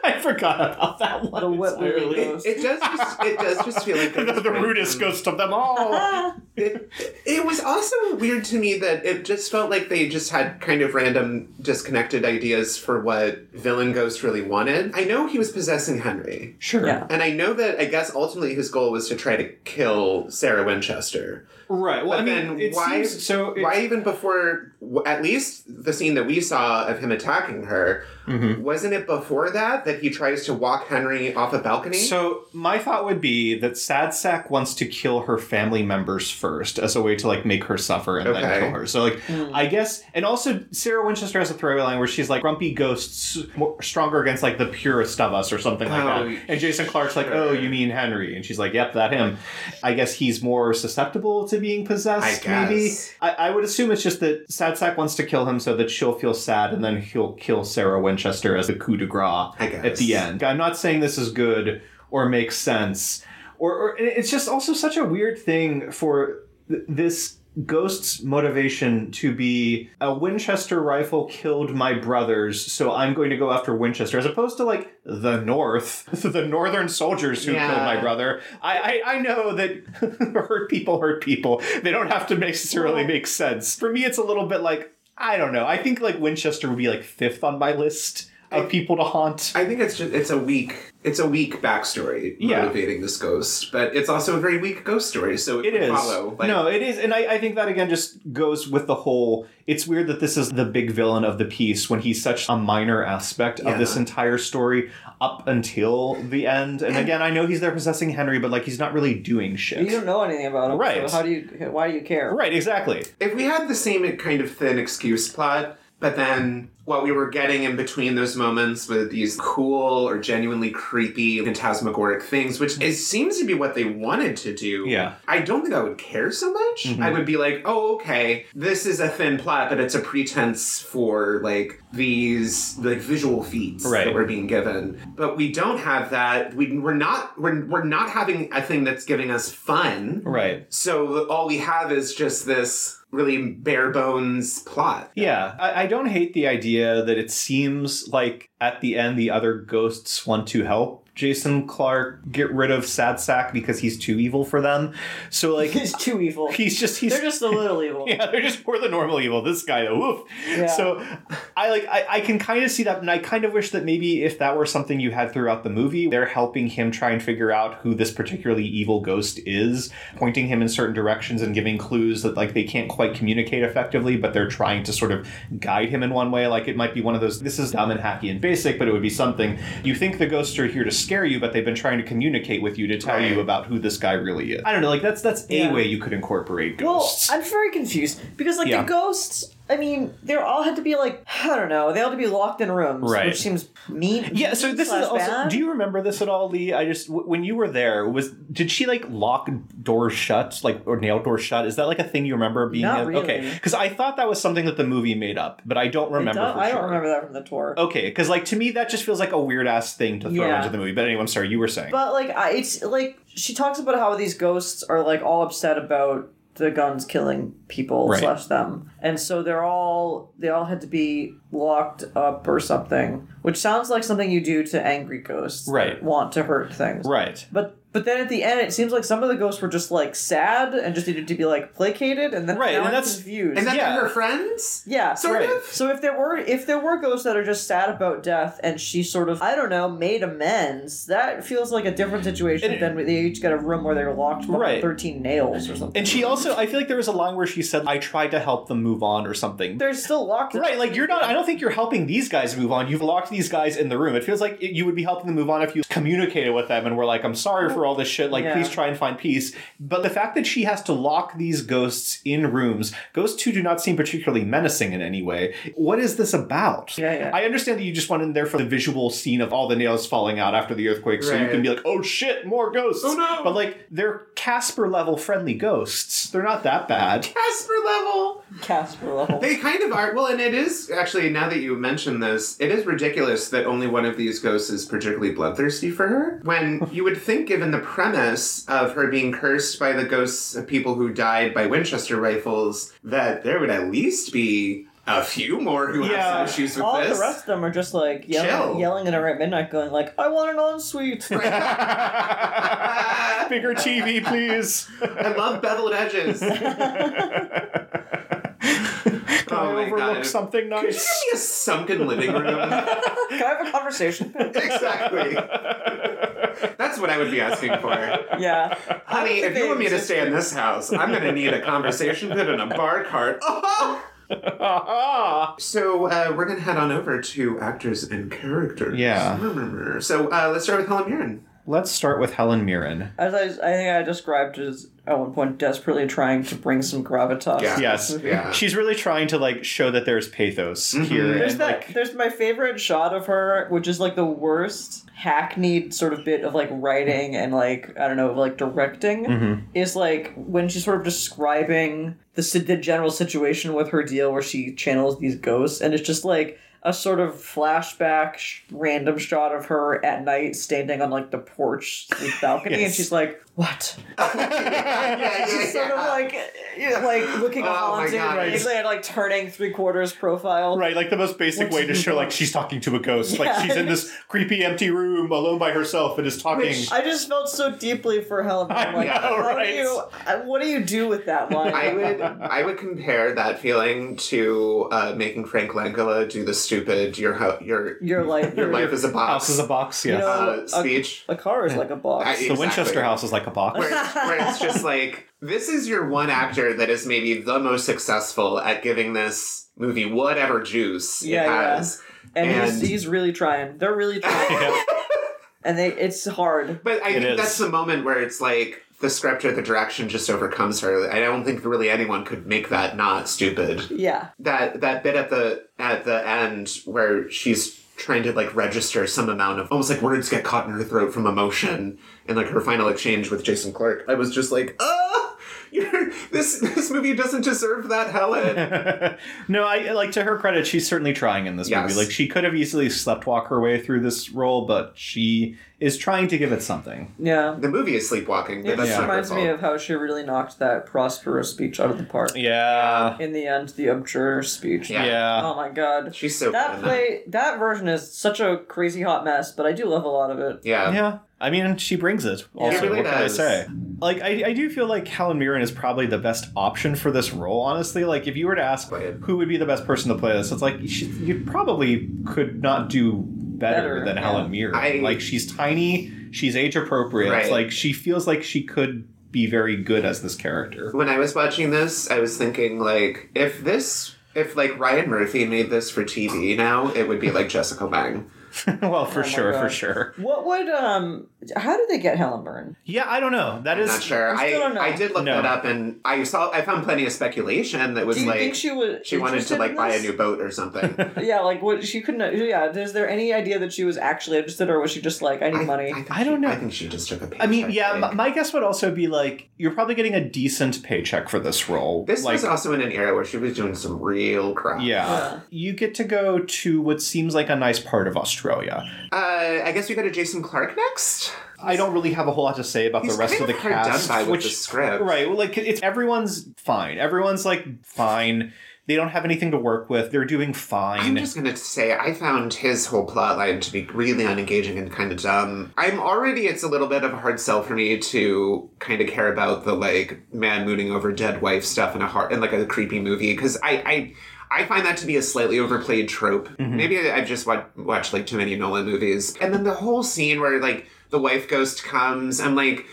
I forgot about that one. The wet willy It, ghost. it does just it does just feel like the, the rudest ghost of them all. It, it was also weird to me that it just felt like they just had kind of random disconnected ideas for what villain Ghost really wanted. I know he was possessing Henry. Sure. Yeah. And I know that I guess ultimately his goal was to try to kill Sarah Winchester. Right. Well, But I mean, then it why, seems, so it's, why even before, w- at least the scene that we saw of him attacking her, Mhm. wasn't it before that that he tries to walk Henry off a balcony? So my thought would be that Sad Sack wants to kill her family members first as a way to like make her suffer and Okay. then kill her. So like Mm. I guess, and also Sarah Winchester has a throwaway line where she's like grumpy ghosts more, stronger against like the purest of us or something like Oh, that. And Jason Clark's like, sure. oh, you mean Henry? And she's like, yep, that him. I guess he's more susceptible to being possessed. I Maybe guess. I, I would assume it's just that Sad Sack wants to kill him so that she'll feel sad, and then he'll kill Sarah Winchester as a coup de grace I guess. at the end. I'm not saying this is good or makes sense, or, or it's just also such a weird thing for th- this Ghost's motivation to be a Winchester rifle killed my brothers, so I'm going to go after Winchester, as opposed to like the North, the Northern soldiers who Yeah. killed my brother. I, I, I know that hurt people hurt people. They don't have to necessarily Well- make sense. For me, it's a little bit like, I don't know. I think like Winchester would be like fifth on my list of I- people to haunt. I think it's just it's a weak it's a weak backstory Yeah. motivating this ghost, but it's also a very weak ghost story. So it, It would is. follow. Like, no, it is. And I, I think that, again, just goes with the whole... It's weird that this is the big villain of the piece when he's such a minor aspect Yeah. of this entire story up until the end. And, And- again, I know he's there possessing Henry, but, like, he's not really doing shit. You don't know anything about him. Right. So how do you? Why do you care? Right, exactly. if we had the same kind of thin excuse plot, but then what we were getting in between those moments with these cool or genuinely creepy phantasmagoric things, which it seems to be what they wanted to do. Yeah. I don't think I would care so much. Mhm. I would be like, oh, okay, this is a thin plot, but it's a pretense for like these like visual feats Right. that we're being given. But we don't have that. We, we're not we're, we're not having a thing that's giving us fun. Right. So all we have is just this really bare bones plot. Yeah, I, I don't hate the idea that it seems like at the end the other ghosts want to help Jason Clark get rid of Sad Sack because he's too evil for them. So like He's too evil. he's just he's They're just a little evil. yeah, they're just more the normal evil. This guy, woof. Yeah. So I like I, I can kind of see that, and I kind of wish that maybe if that were something you had throughout the movie, they're helping him try and figure out who this particularly evil ghost is, pointing him in certain directions and giving clues that like they can't quite communicate effectively, but they're trying to sort of guide him in one way. Like it might be one of those, this is dumb and hacky and basic, but it would be something. You think the ghosts are here to scare you, but they've been trying to communicate with you to tell Right. you about who this guy really is. I don't know, like that's that's a Yeah. way you could incorporate Well, ghosts. I'm very confused because like Yeah. the ghosts. I mean, they all had to be like I don't know. They all had to be locked in rooms, Right. which seems mean. Yeah, so this is slash also. bad. Do you remember this at all, Lee? I just w- when you were there, was did she like lock doors shut, like or nail doors shut? Is that like a thing you remember being? Not in? really. Okay, because I thought that was something that the movie made up, but I don't It remember. does- for I sure. don't remember that from the tour. Okay, because like to me that just feels like a weird ass thing to throw Yeah. into the movie. But anyway, I'm sorry, you were saying. But like, I, it's like she talks about how these ghosts are like all upset about the guns killing people Right. slash them, and so they're all they all had to be locked up or something, which sounds like something you do to angry ghosts, that Right. Want to hurt things, right. But but then at the end, it seems like some of the ghosts were just like sad and just needed to be like placated, and then Right, now and I'm that's- confused. And then Yeah. they're her friends? yeah, Sort Right. of? so if there were if there were ghosts that are just sad about death and she sort of I don't know made amends, that feels like a different situation And- than they each got a room where they were locked behind Right. thirteen nails or something. And she also, I feel like there was a line where she said, "I tried to help them move on" or something. They're still locked. Right, like you're not. I don't think you're helping these guys move on. You've locked these guys in the room. It feels like it, you would be helping them move on if you communicated with them and were like, "I'm sorry for all this shit. Like, Yeah. please try and find peace." But the fact that she has to lock these ghosts in rooms, ghosts who do not seem particularly menacing in any way. What is this about? Yeah, yeah. I understand that you just went in there for the visual scene of all the nails falling out after the earthquake, so you Right. can be like, "Oh shit, more ghosts!" Oh, no. But like, they're Casper level friendly ghosts. They're not that bad. Casper level! Casper level. They kind of are. Well, and it is actually, now that you mention this, it is ridiculous that only one of these ghosts is particularly bloodthirsty for her. When you would think, given the premise of her being cursed by the ghosts of people who died by Winchester rifles, that there would at least be a few more who Yeah. have some issues with All this. the rest of them are just like yelling, Chill. yelling at her at midnight, going like, "I want an ensuite." Bigger T V, please. I love beveled edges. Can Oh I my overlook God. something Could you nice? see a sunken living room? Can I have a conversation? Exactly. That's what I would be asking for. Yeah. Honey, if you want me to stay in this house, I'm going to need a conversation pit and a bar cart. Oh! So uh, we're going to head on over to actors and characters. Yeah. So uh, let's start with Helen Mirren. Let's start with Helen Mirren. As I, I think I described as at one point desperately trying to bring some gravitas. Yeah. to Yes. this movie. Yeah. She's really trying to like show that there's pathos here. There's and, that. like, There's my favorite shot of her, which is like the worst hackneyed sort of bit of like writing and like I don't know, like directing. Mhm. Is like when she's sort of describing the si- the general situation with her deal, where she channels these ghosts, and it's just like a sort of flashback, sh- random shot of her at night standing on like the porch, like, balcony, and Yes. she's like, "What?" yeah, yeah, She's sort yeah. of like, you know, like looking Oh my haunted, God. right? It's like, like turning three quarters profile. Right, like the most basic What way do to you show like want? she's talking to a ghost. Like Yeah. she's in this creepy empty room alone by herself and is talking. Which I just felt so deeply for Helen. I I'm like, know, how right? do you? I- What do you do with that line? I would I would compare that feeling to uh, making Frank Langella do the stupid your ho- your Your life, your life is a box House is a box, yes. You know, uh, a- speech. A car is like a box. I- the exactly. Winchester house is like a box. Where it's, where it's just like, this is your one actor that is maybe the most successful at giving this movie whatever juice Yeah, it yeah. has. and he's, and- he's really trying. They're really trying, Yeah. and they it's hard. But I It think is. that's the moment where it's like, the script or the direction just overcomes her. I don't think really anyone could make that not stupid. Yeah, That that bit at the at the end where she's trying to like register some amount of almost like words get caught in her throat from emotion and like her final exchange with Jason Clarke. I was just like, ah, you're this this movie doesn't deserve that, Helen. No, I like to her credit, she's certainly trying in this Yes. movie. Like she could have easily sleptwalk her way through this role, but she is trying to give it something. yeah. The movie is sleepwalking, but It that's just not her reminds me fault. of how she really knocked that Prospero speech out of the park. Yeah. In the end, the Abjure speech. Yeah. Yeah. Oh my god. She's so good That in play, that version is such a crazy hot mess, but I do love a lot of it. that. Yeah. Yeah. I mean, she brings it. Also, really what can I does. say? Like, I, I do feel like Helen Mirren is probably the best option for this role, honestly. Like, if you were to ask Play it. who would be the best person to play this, it's like, she, you probably could not do better, Better, than yeah. Helen Mirren. I- like, she's tiny, she's age appropriate. Right. Like, she feels like she could be very good as this character. When I was watching this, I was thinking, like, if this, if, like, Ryan Murphy made this for T V now, it would be like Jessica Lange. Well, for Oh my sure, for God. sure. What would um? How did they get Helen Mirren? Yeah, I don't know. That I'm is not sure. I I, still don't know. I did look No. that up, and I saw I found plenty of speculation that was Do you like think she would? she wanted to interested like in buy a this? new boat or something. Yeah, like what she couldn't. Yeah, is there any idea that she was actually interested, or was she just like, I need money? I, think I don't she- know. I think she just took a paycheck. I mean, yeah, like- m- my guess would also be like, you're probably getting a decent paycheck for this role. This like, was also in an era where she was doing some real crap. Yeah. Yeah. You get to go to what seems like a nice part of Australia. Uh, I guess we go to Jason Clarke next. I don't really have a whole lot to say about He's the rest kind of the hard cast. done by with which, the script. Right. well, Like, it's everyone's fine. Everyone's like fine. They don't have anything to work with. They're doing I'm fine. just gonna say I found his whole plotline to be really unengaging and kind of dumb. I'm already it's a little bit of a hard sell for me to kind of care about the like man mooning over dead wife stuff in a hard in like a creepy movie because I I. I find that to be a slightly overplayed trope. Mm-hmm. Maybe I- I've just watched, watched like too many Nolan movies. And then the whole scene where like the wife ghost comes, I'm like,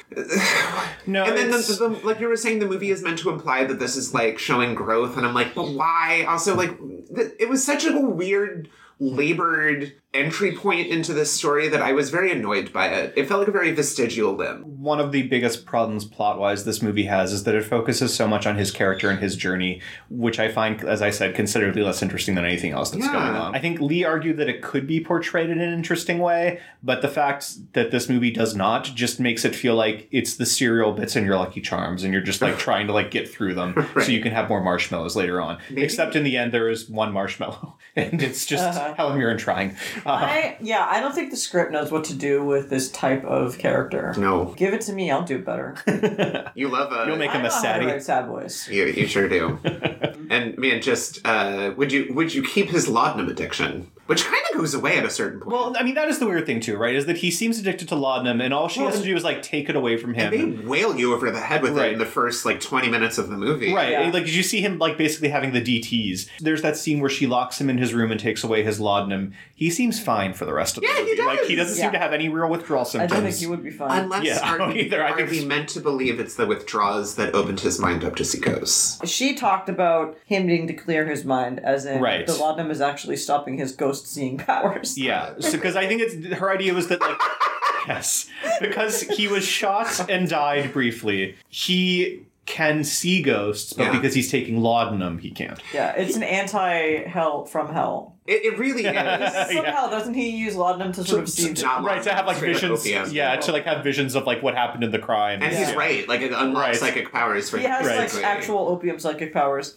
No, and then the, it's- the, like you were saying, the movie is meant to imply that this is like showing growth, and I'm like, but why? Also, like, th- it was such a weird, labored entry point into this story that I was very annoyed by it. It felt like a very vestigial limb. one of the biggest problems plot-wise this movie has is that it focuses so much on his character and his journey, which I find, as I said, considerably less interesting than anything else that's Yeah. going on. I think Lee argued that it could be portrayed in an interesting way, but the fact that this movie does not just makes it feel like it's the cereal bits in your Lucky Charms, and you're just like trying to like get through them Right. so you can have more marshmallows later on. Maybe- Except in the end, there is one marshmallow, and it's just Uh-huh. Helen Mirren trying. Uh, I yeah, I don't think the script knows what to do with this type of character. No. Give it to me, I'll do better. You love a... You'll make him I a know how to saddie. write sad voice. You, you sure do. And man, just uh, would you would you keep his laudanum addiction, which kind of goes away at a certain point. Well, I mean, that is the weird thing too, right? Is that he seems addicted to laudanum, and all she Well, has to do is like take it away from him. and they whale you over the head with Right. it in the first like twenty minutes of the movie. Right, Yeah. like did you see him like basically having the D Ts? There's that scene where she locks him in his room and takes away his laudanum. He seems fine for the rest of the Yeah, he movie. Like he does. doesn't Yeah. seem to have any real withdrawal I symptoms. don't think he would be fine. Unless Yeah, I are, don't we, either. I are think we s- meant to believe it's the withdrawals that opened his mind up to psychos? She talked about him needing to clear his mind, as in Right. the laudanum is actually stopping his ghost seeing powers. Yeah, because I think it's her idea was that like yes, because he was shot and died briefly. He can see ghosts, but Yeah. because he's taking laudanum, he can't. Yeah, it's an anti-hell from hell. It, it really is. Somehow, doesn't he use laudanum to sort of see? to- not Right, to have like Straight up visions. opium. Yeah, to like have visions of like what happened in the crime. And Yeah. he's right. Like it unlocks Right. psychic powers for He has Right. like actual opium psychic powers.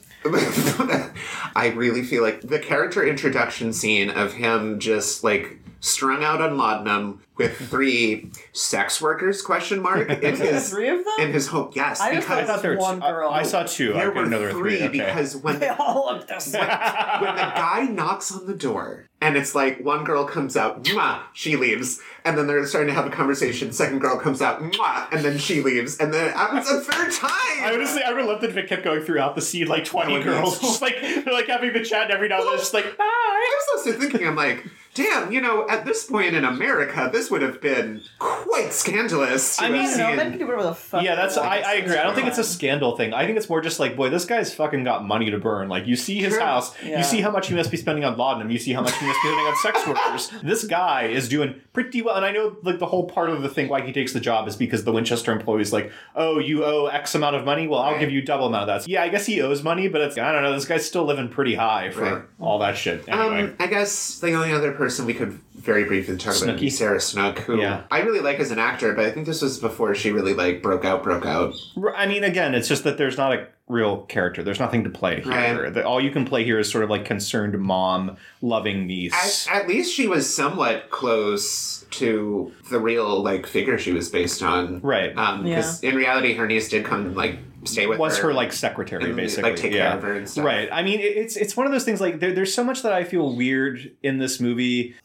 I really feel like the character introduction scene of him just like strung out on laudanum with three sex workers question mark in his Three of them? in his home. Yes, I just because thought there were one two- I- girl. I, saw two. I there couldn't know were there were three three. Okay. because when They the, all look the same. when the guy knocks on the door and it's like one girl comes out, mwah, she leaves, and then they're starting to have a conversation. Second girl comes out, mwah, and then she leaves, and then it happens a third time. I honestly, I would love that if it kept going throughout the scene, like twenty That would be girls, so- just like they're like having the chat, and every now and then, just like bye. I was also thinking, I'm like, damn, you know, at this point in America, this would have been quite scandalous. To I mean, have I don't know, seen- men can do whatever the fuck. Yeah, that's they I, want. I agree. I don't think it's a scandal thing. I think it's more just like, boy, this guy's fucking got money to burn. Like you see his Sure. house, Yeah. you see how much he must be spending on laudanum, you see how much he must be spending on sex workers. This guy is doing pretty well, and I know like the whole part of the thing why he takes the job is because the Winchester employee's like, oh, you owe X amount of money. Well, I'll Right. give you double amount of that. So, yeah, I guess he owes money, but it's I don't know. This guy's still living pretty high for Right. all that shit. Anyway. Um, I guess the only other person we could very briefly talk about would be Snooki. Sarah Snook, who Yeah. I really like as an actor, but I think this was before she really like broke out, broke out. R- I mean, again, it's just that there's not a real character. There's nothing to play here. Right. The- all you can play here is sort of like concerned mom, loving niece. At, at least she was somewhat close to the real like figure she was based on, Right. Um, because in reality, her niece did come and like stay with was her. her like secretary and, basically, like take yeah. care of her and stuff. Right. I mean, it- it's it's one of those things like there, there's so much that I feel weird in this movie.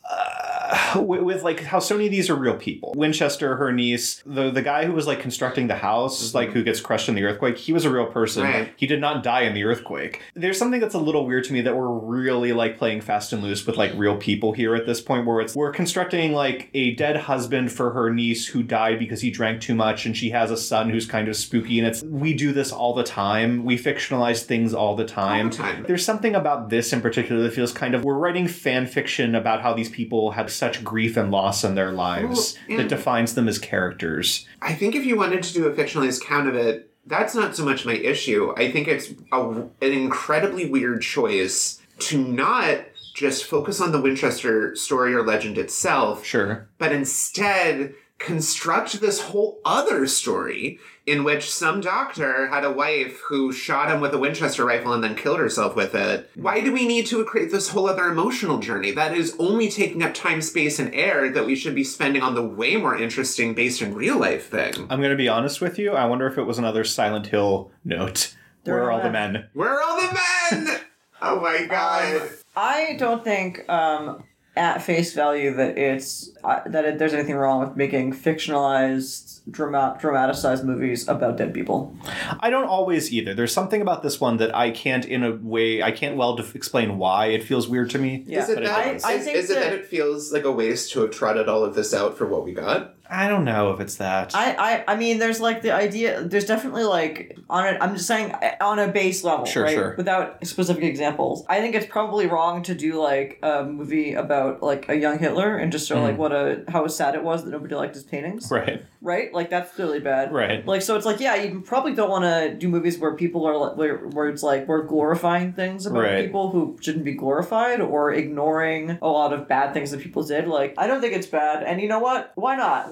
Uh, with, with like how so many of these are real people. Winchester, her niece, the the guy who was like constructing the house, like who gets crushed in the earthquake, he was a real person. Right. He did not die in the earthquake. There's something that's a little weird to me that we're really like playing fast and loose with like real people here at this point, where it's we're constructing like a dead husband for her niece who died because he drank too much, and she has a son who's kind of spooky, and it's we do this all the time. We fictionalize things all the time. All the time. There's something about this in particular that feels kind of we're writing fan fiction about how these people have such grief and loss in their lives Well, that and- defines them as characters. I think if you wanted to do a fictionalized count of it, that's not so much my issue. I think it's a, an incredibly weird choice to not just focus on the Winchester story or legend itself, Sure. but instead construct this whole other story in which some doctor had a wife who shot him with a Winchester rifle and then killed herself with it. Why do we need to create this whole other emotional journey that is only taking up time, space, and air that we should be spending on the way more interesting based in real life thing? I'm going to be honest with you. I wonder if it was another Silent Hill note. There Where are are all the men. men? Where are all the men? Oh my god. Um, I don't think, um, at face value, that it's uh, that it, there's anything wrong with making fictionalized, drama- dramatized movies about dead people. I don't always either. There's something about this one that I can't, in a way, I can't well def- explain why it feels weird to me. Yeah, is it, but it that, does. I is, think is it that that- it feels like a waste to have trotted all of this out for what we got? I don't know if it's that. I, I, I mean, there's like the idea. There's definitely like on it. I'm just saying uh, on a base level, Sure, right? sure. Without specific examples, I think it's probably wrong to do like a movie about like a young Hitler and just show Mm. like what a how sad it was that nobody liked his paintings, right. right? Like that's clearly bad, Right. Like so, it's like yeah, you probably don't want to do movies where people are like where, where it's like we're glorifying things about Right. people who shouldn't be glorified or ignoring a lot of bad things that people did. Like I don't think it's bad, and you know what? Why not? Why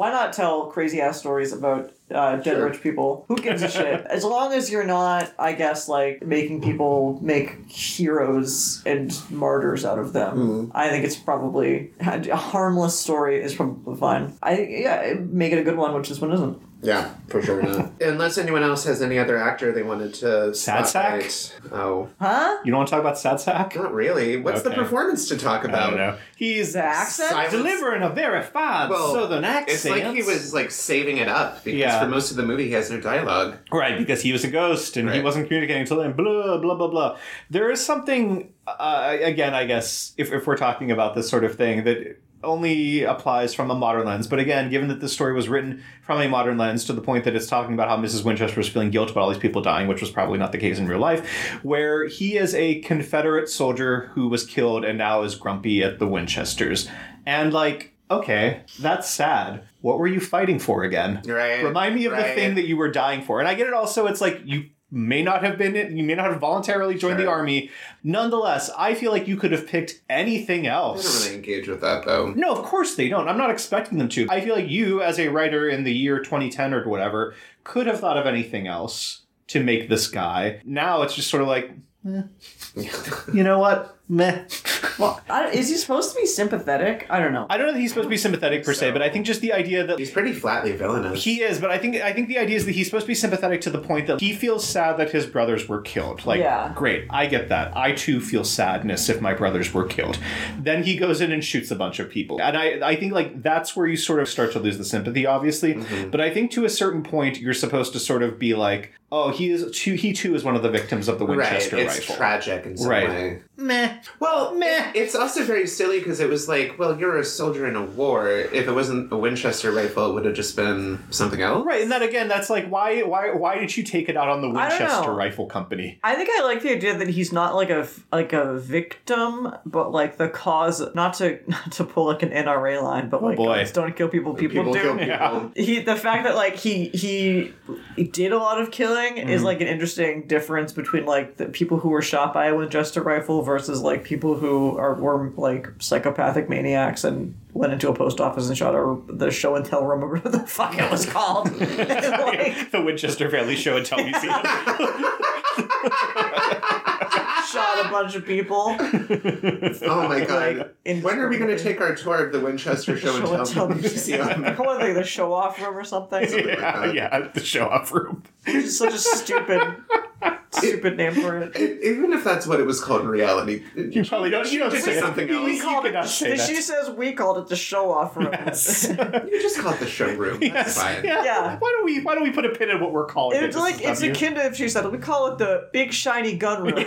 Why not tell crazy ass stories about uh, dead Sure. rich people? Who gives a shit? As long as you're not, I guess, like making people make heroes and martyrs out of them. Mm. I think it's probably a harmless story is probably fine. I yeah, make it a good one, which this one isn't. Yeah, for sure not. Unless anyone else has any other actor they wanted to Sad Sack? spotlight. Oh, Huh? You don't want to talk about Sad Sack? not really. What's the Okay. performance to talk I about? don't know. He's The accent? Silence. delivering a very fine Well, southern accent. It's like he was like saving it up because Yeah. for most of the movie he has no dialogue. Right, because he was a ghost and he Right. wasn't communicating to them, blah, blah, blah, blah. There is something, uh, again, I guess, if, if we're talking about this sort of thing, that only applies from a modern lens. But again, given that this story was written from a modern lens to the point that it's talking about how Missus Winchester was feeling guilt about all these people dying, which was probably not the case in real life, where he is a Confederate soldier who was killed and now is grumpy at the Winchesters. And like, okay, that's sad. What were you fighting for again? Right. Remind me of the right. thing that you were dying for. And I get it also, it's like you may not have been, you may not have voluntarily joined the Sure. army. Nonetheless, I feel like you could have picked anything They else. don't really engage with that though. No, of course they don't. I'm not expecting them to. I feel like you, as a writer in the year twenty ten or whatever, could have thought of anything else to make this guy. Now it's just sort of like, eh, you know what? Meh. Well, I, is he supposed to be sympathetic? I don't know. I don't know that he's supposed to be sympathetic per se, so. but I think just the idea that He's pretty flatly villainous. he is, but I think I think the idea is that he's supposed to be sympathetic to the point that he feels sad that his brothers were killed. Like, Yeah. great, I get that. I too feel sadness if my brothers were killed. Then he goes in and shoots a bunch of people. And I, I think like that's where you sort of start to lose the sympathy, obviously. Mhm. But I think to a certain point you're supposed to sort of be like, oh, he is too, he too is one of the victims of the Winchester right. It's rifle. tragic in some Right. way. Meh. Well, Meh. it- it's also very silly because it was like, well, you're a soldier in a war. If it wasn't a Winchester rifle, it would have just been something else. Right, and then again, that's like, why, why, why did you take it out on the I don't Winchester know. Rifle Company? I think I like the idea that he's not like a like a victim, but like the cause. Not to not to pull like an N R A line, but Oh, like boy. guns don't kill people. People, People do. kill people. Yeah. He the fact that like he he, he did a lot of killing is like an interesting difference between like the people who were shot by a Winchester rifle versus like people who are were like psychopathic maniacs and went into a post office and shot a, the show and tell room or whatever the fuck it was called. Like, The Winchester Family Show and Tell Museum. shot a bunch of people. Oh my god. Like, in- when are we going to take our tour of the Winchester Show, Show and Tell Museum? I call it like the show off room or something. yeah, that. yeah, the show off room. Which is such a stupid, stupid name for it. E- Even if that's what it was called in reality, You probably don't. You don't just say say it. something You- else. You called cannot it, say she that. says we called it the show off room. Yes. You just call it the showroom. That's Yes. fine. Yeah. Yeah. Why don't we? Why don't we put a pin in what we're calling it? It's like it's W? akin to if she said we call it the big shiny gun room.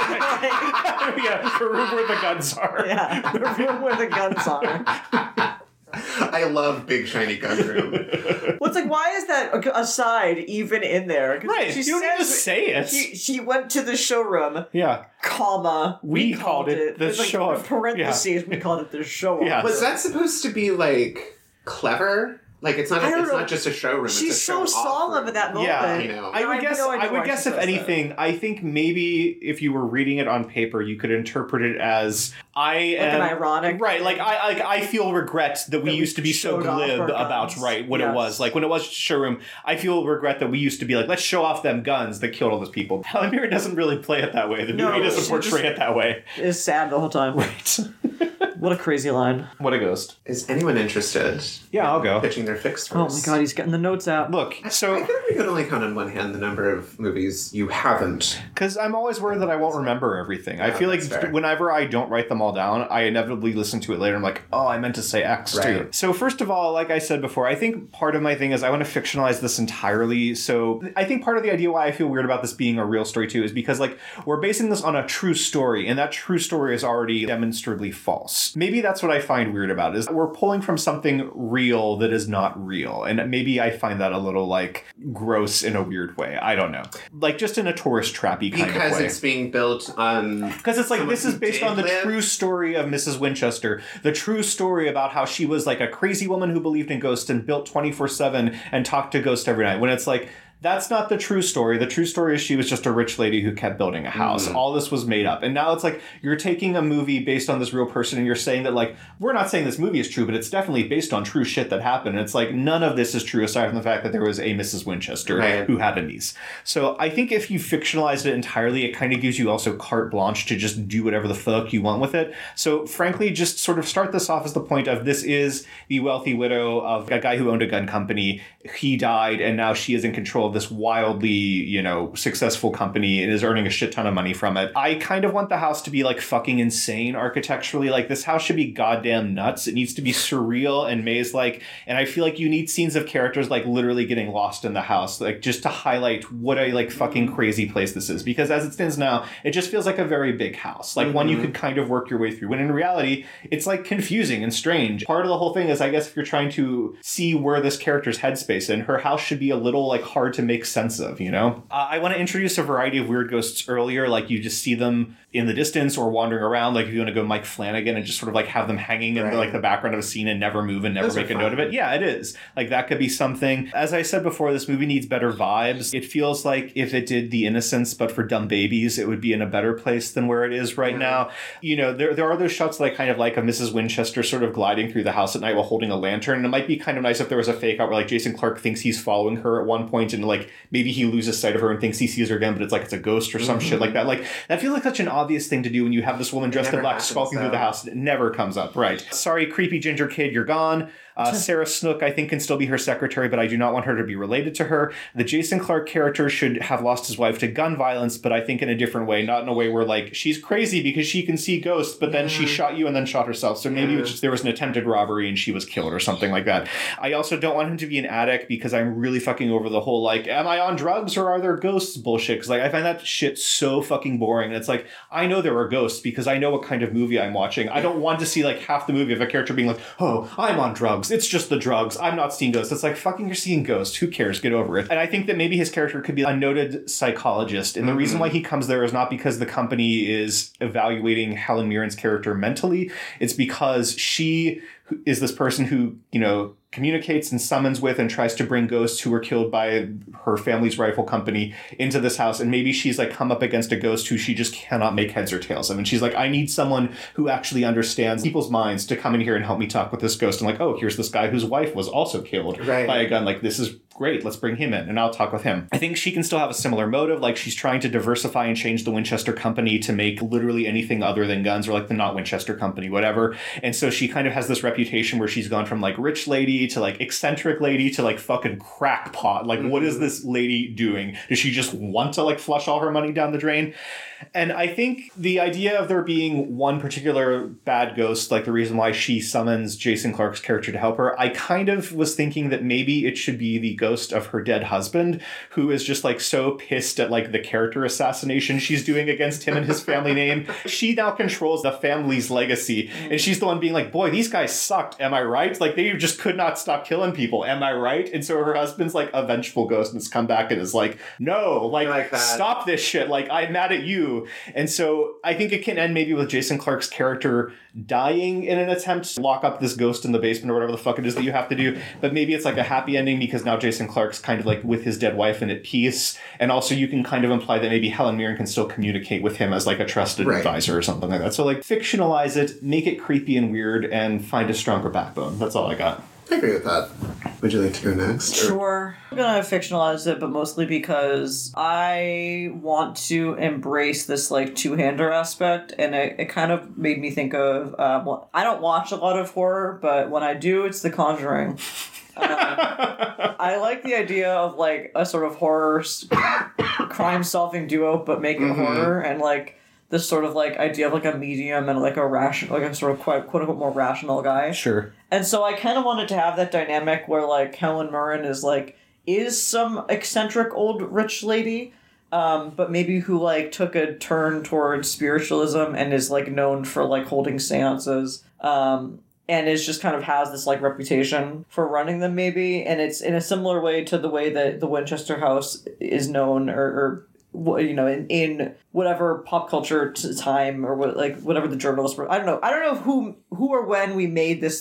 Yeah. yeah, the room where the guns are. Yeah, the room where the guns are. I love Big Shiny Gun Room. Well, it's like, why is that aside even in there? 'Cause Right. She You don't need to says say it. She, she went to the showroom, Yeah. comma. We called it the It's like show off- parentheses. We called it the show off. Yeah. Was that supposed to be like clever? Like it's not. I A, don't it's know. not just a showroom. She's it's a so show solemn at that moment. Yeah, You know. I would I have guess. no idea I would why guess she if says that. anything, I think maybe if you were reading it on paper, you could interpret it as I Like am an ironic right. Like I, like I feel regret that we That we used to be so showed off glib our about guns. right what it Yes. was. Like when it was showroom, I feel regret that we used to be like, let's show off them guns that killed all those people. Helen Mirren doesn't really play it that way. The No, movie doesn't she portray just- it that way. is sad the whole time. Right. What a crazy line. What a ghost. Is anyone interested? Yeah, I'll in go. Pitching their fix Oh my first. god, he's getting the notes out. Look, I so feel like we could only count on one hand the number of movies you haven't. because I'm always worried that I won't remember everything. I Yeah, feel like that's fair. whenever I don't write them all down, I inevitably listen to it later. I'm like, oh, I meant to say X too. Right. So first of all, like I said before, I think part of my thing is I want to fictionalize this entirely. So I think part of the idea why I feel weird about this being a real story too is because like we're basing this on a true story, and that true story is already demonstrably false. Maybe that's what I find weird about it, is we're pulling from something real that is not real, and maybe I find that a little like gross in a weird way. I don't know, like just in a tourist trappy kind Because of way. it's being built on. Because it's like, someone this is who based did on the live. true story of Missus Winchester. The true story about how she was like a crazy woman who believed in ghosts and built twenty-four seven and talked to ghosts every night. When it's like, That's not the true story. The true story is she was just a rich lady who kept building a house. Mm-hmm. All this was made up. And now it's like you're taking a movie based on this real person and you're saying that, like, we're not saying this movie is true, but it's definitely based on true shit that happened. And it's like none of this is true aside from the fact that there was a Missus Winchester right. who had a niece. So I think if you fictionalized it entirely, it kind of gives you also carte blanche to just do whatever the fuck you want with it. So frankly, just sort of start this off as the point of this is the wealthy widow of a guy who owned a gun company. He died and now she is in control of this wildly, you know, successful company and is earning a shit ton of money from it. I kind of want the house to be like fucking insane architecturally. Like this house should be goddamn nuts. It needs to be surreal and maze-like. And I feel like you need scenes of characters like literally getting lost in the house, like just to highlight what a like fucking crazy place this is. Because as it stands now, it just feels like a very big house, like mm-hmm. one you could kind of work your way through. When in reality, it's like confusing and strange. Part of the whole thing is, I guess, if you're trying to see where this character's headspace in, her house should be a little like hard to make sense of, you know? Uh, I want to introduce a variety of weird ghosts earlier, like you just see them in the distance or wandering around, like if you want to go Mike Flanagan and just sort of like have them hanging right. in the, like the background of a scene and never move and never Those make a note of it. Yeah, it is. Like that could be something. As I said before, this movie needs better vibes. It feels like if it did The Innocents, but for dumb babies, it would be in a better place than where it is right yeah. now. You know, there there are those shots that I kind of like of Missus Winchester sort of gliding through the house at night while holding a lantern. And it might be kind of nice if there was a fake out where like Jason Clarke thinks he's following her at one point and like maybe he loses sight of her and thinks he sees her again, but it's like it's a ghost or some mm-hmm. shit like that. Like that feels like such an obvious thing to do when you have this woman dressed in black skulking through the house. It never comes up. Right. Sorry, creepy ginger kid, you're gone. Uh, Sarah Snook, I think, can still be her secretary, but I do not want her to be related to her. The Jason Clarke character should have lost his wife to gun violence, but I think in a different way, not in a way where, like, she's crazy because she can see ghosts, but then mm. she shot you and then shot herself. So maybe mm. it was just, there was an attempted robbery and she was killed or something like that. I also don't want him to be an addict because I'm really fucking over the whole, like, am I on drugs or are there ghosts bullshit? Because, like, I find that shit so fucking boring. And it's like, I know there are ghosts because I know what kind of movie I'm watching. I don't want to see, like, half the movie of a character being like, oh, I'm on drugs. It's just the drugs. I'm not seeing ghosts. It's like, fucking, you're seeing ghosts. Who cares? Get over it. And I think that maybe his character could be a noted psychologist. And the mm-hmm. reason why he comes there is not because the company is evaluating Helen Mirren's character mentally. It's because she is this person who, you know, communicates and summons with and tries to bring ghosts who were killed by her family's rifle company into this house. And maybe she's like come up against a ghost who she just cannot make heads or tails of. And she's like, I need someone who actually understands people's minds to come in here and help me talk with this ghost. And like, oh, here's this guy whose wife was also killed right. by a gun. Like, this is great. Let's bring him in and I'll talk with him. I think she can still have a similar motive. Like she's trying to diversify and change the Winchester company to make literally anything other than guns, or like the not Winchester company, whatever. And so she kind of has this reputation where she's gone from like rich lady to like eccentric lady to like fucking crackpot. Like mm-hmm. what is this lady doing? Does she just want to like flush all her money down the drain? And I think the idea of there being one particular bad ghost, like the reason why she summons Jason Clarke's character to help her, I kind of was thinking that maybe it should be the ghost of her dead husband, who is just like so pissed at like the character assassination she's doing against him and his family name. She now controls the family's legacy. And she's the one being like, boy, these guys sucked. Am I right? Like they just could not stop killing people. Am I right? And so her husband's like a vengeful ghost and has come back and is like, no, like, like stop this shit. Like I'm mad at you. And so I think it can end maybe with Jason Clarke's character dying in an attempt to lock up this ghost in the basement or whatever the fuck it is that you have to do. But maybe it's like a happy ending because now Jason Clarke's kind of like with his dead wife and at peace. And also you can kind of imply that maybe Helen Mirren can still communicate with him as like a trusted right. advisor or something like that. So like fictionalize it, make it creepy and weird, and find a stronger backbone. That's all I got. I agree with that. Would you like to go next? Or? Sure. I'm going to fictionalize it, but mostly because I want to embrace this, like, two-hander aspect, and it, it kind of made me think of, uh, well, I don't watch a lot of horror, but when I do, it's The Conjuring. uh, I like the idea of, like, a sort of horror crime-solving duo, but make it mm-hmm. horror, and, like, this sort of like idea of like a medium and like a rational, like a sort of quite quote unquote more rational guy. Sure. And so I kind of wanted to have that dynamic where like Helen Mirren is like is some eccentric old rich lady, um, but maybe who like took a turn towards spiritualism and is like known for like holding seances. Um, and is just kind of has this like reputation for running them maybe, and it's in a similar way to the way that the Winchester house is known or. or you know, in, in whatever pop culture time or what, like whatever the journalists were. I don't know. I don't know who who or when we made this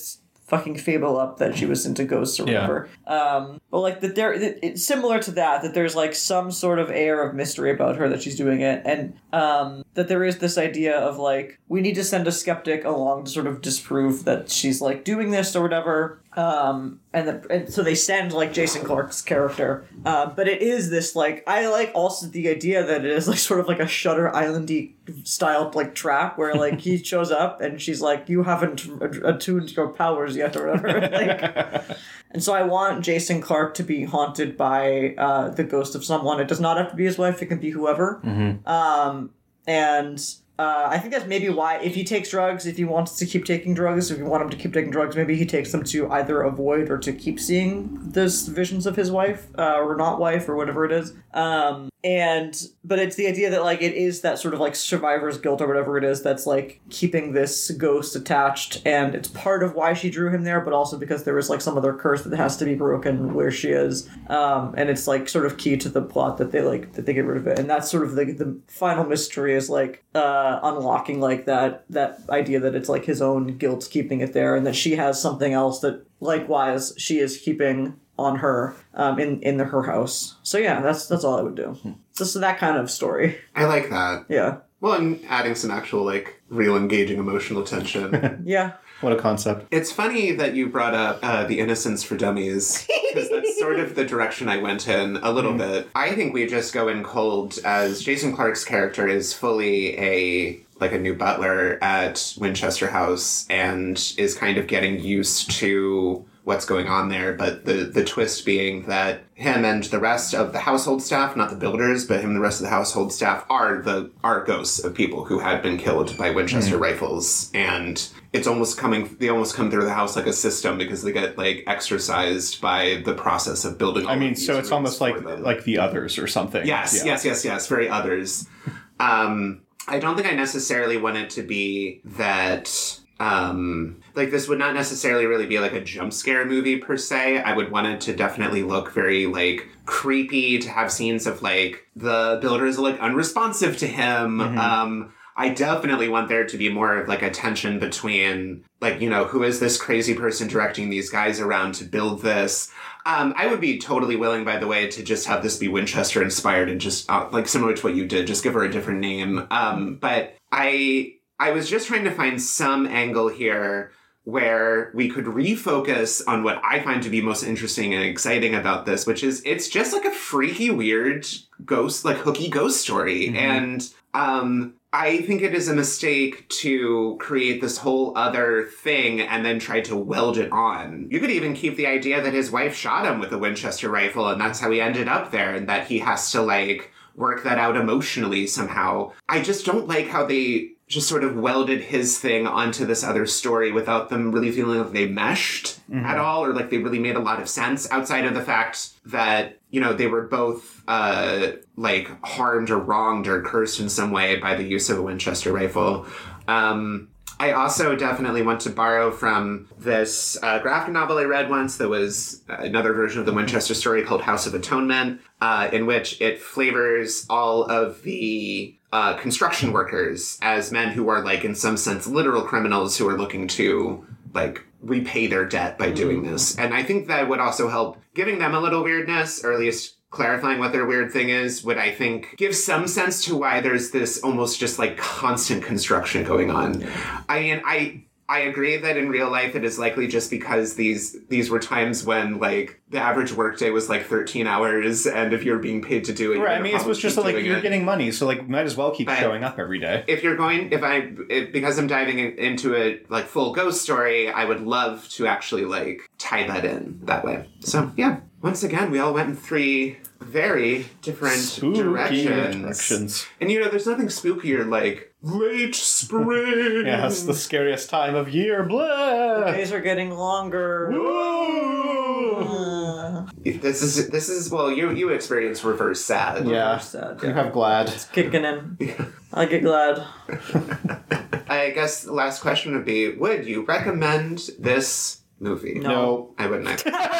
fucking fable up that she was into ghosts or whatever. Yeah. Um, but like that, there, it's similar to that. That there's like some sort of air of mystery about her that she's doing it, and um, that there is this idea of like we need to send a skeptic along to sort of disprove that she's like doing this or whatever. Um, and, the, and so they send like Jason Clarke's character, uh, but it is this like I like also the idea that it is like sort of like a Shutter Island-y style like trap where like he shows up and she's like, you haven't attuned your powers yet or whatever. Like, and so I want Jason Clarke to be haunted by uh, the ghost of someone. It does not have to be his wife; it can be whoever. Mm-hmm. Um, and. Uh, I think that's maybe why, if he takes drugs, if he wants to keep taking drugs, if you want him to keep taking drugs, maybe he takes them to either avoid or to keep seeing this visions of his wife, uh, or not wife, or whatever it is. Um, and, but it's the idea that, like, it is that sort of, like, survivor's guilt or whatever it is that's, like, keeping this ghost attached, and it's part of why she drew him there, but also because there is, like, some other curse that has to be broken where she is. Um, and it's, like, sort of key to the plot that they, like, that they get rid of it. And that's sort of the, the final mystery is, like, uh, Uh, unlocking like that that idea that it's like his own guilt keeping it there, and that she has something else that likewise she is keeping on her um, in in the, her house. So yeah, that's that's all I would do. Just that kind of story. I like that. Yeah. Well, and adding some actual like real engaging emotional tension. Yeah. What a concept. It's funny that you brought up uh, The Innocence for Dummies, because that's sort of the direction I went in a little mm. bit. I think we just go in cold, as Jason Clarke's character is fully a like a new butler at Winchester House and is kind of getting used to what's going on there, but the, the twist being that him and the rest of the household staff, not the builders, but him and the rest of the household staff are the are ghosts of people who had been killed by Winchester mm. rifles. And it's almost coming, they almost come through the house like a system because they get like exorcised by the process of building all I mean, of these so it's almost like them. like The Others or something. Yes, yeah. yes, yes, yes, very Others. um, I don't think I necessarily want it to be that... Um, like this would not necessarily really be like a jump scare movie per se. I would want it to definitely look very like creepy, to have scenes of like the builders are like unresponsive to him. Mm-hmm. Um, I definitely want there to be more of like a tension between like, you know, who is this crazy person directing these guys around to build this? Um, I would be totally willing, by the way, to just have this be Winchester inspired and just uh, like similar to what you did, just give her a different name. Um, but I... I was just trying to find some angle here where we could refocus on what I find to be most interesting and exciting about this, which is it's just like a freaky, weird ghost, like hooky ghost story. Mm-hmm. And um, I think it is a mistake to create this whole other thing and then try to weld it on. You could even keep the idea that his wife shot him with a Winchester rifle and that's how he ended up there, and that he has to like work that out emotionally somehow. I just don't like how they just sort of welded his thing onto this other story without them really feeling like they meshed mm-hmm. at all, or like they really made a lot of sense outside of the fact that, you know, they were both uh, like harmed or wronged or cursed in some way by the use of a Winchester rifle. Um, I also definitely want to borrow from this uh, graphic novel I read once that was another version of the Winchester story called House of Atonement, uh, in which it flavors all of the uh, construction workers as men who are, like, in some sense, literal criminals who are looking to, like, repay their debt by doing this. And I think that would also help giving them a little weirdness, or at least clarifying what their weird thing is, would, I think, give some sense to why there's this almost just, like, constant construction going on. Yeah. I mean, I... I agree that in real life it is likely just because these these were times when, like, the average workday was, like, thirteen hours, and if you're being paid to do it, right, I mean, it was just, like, you're it. getting money, so, like, might as well keep but showing up every day. If you're going, if I, if, because I'm diving in, into a, like, full ghost story, I would love to actually, like, tie that in that way. So, yeah. Once again, we all went in three very different Spooky directions. directions. And, you know, there's nothing spookier like late spring. Yes, the scariest time of year. Blah. The days are getting longer. Uh. This is, this is, well, you you experience reverse sad. Yeah, reverse sad, yeah. You have glad. It's kicking in. Yeah. I get glad. I guess the last question would be, would you recommend this movie? No. no. I wouldn't.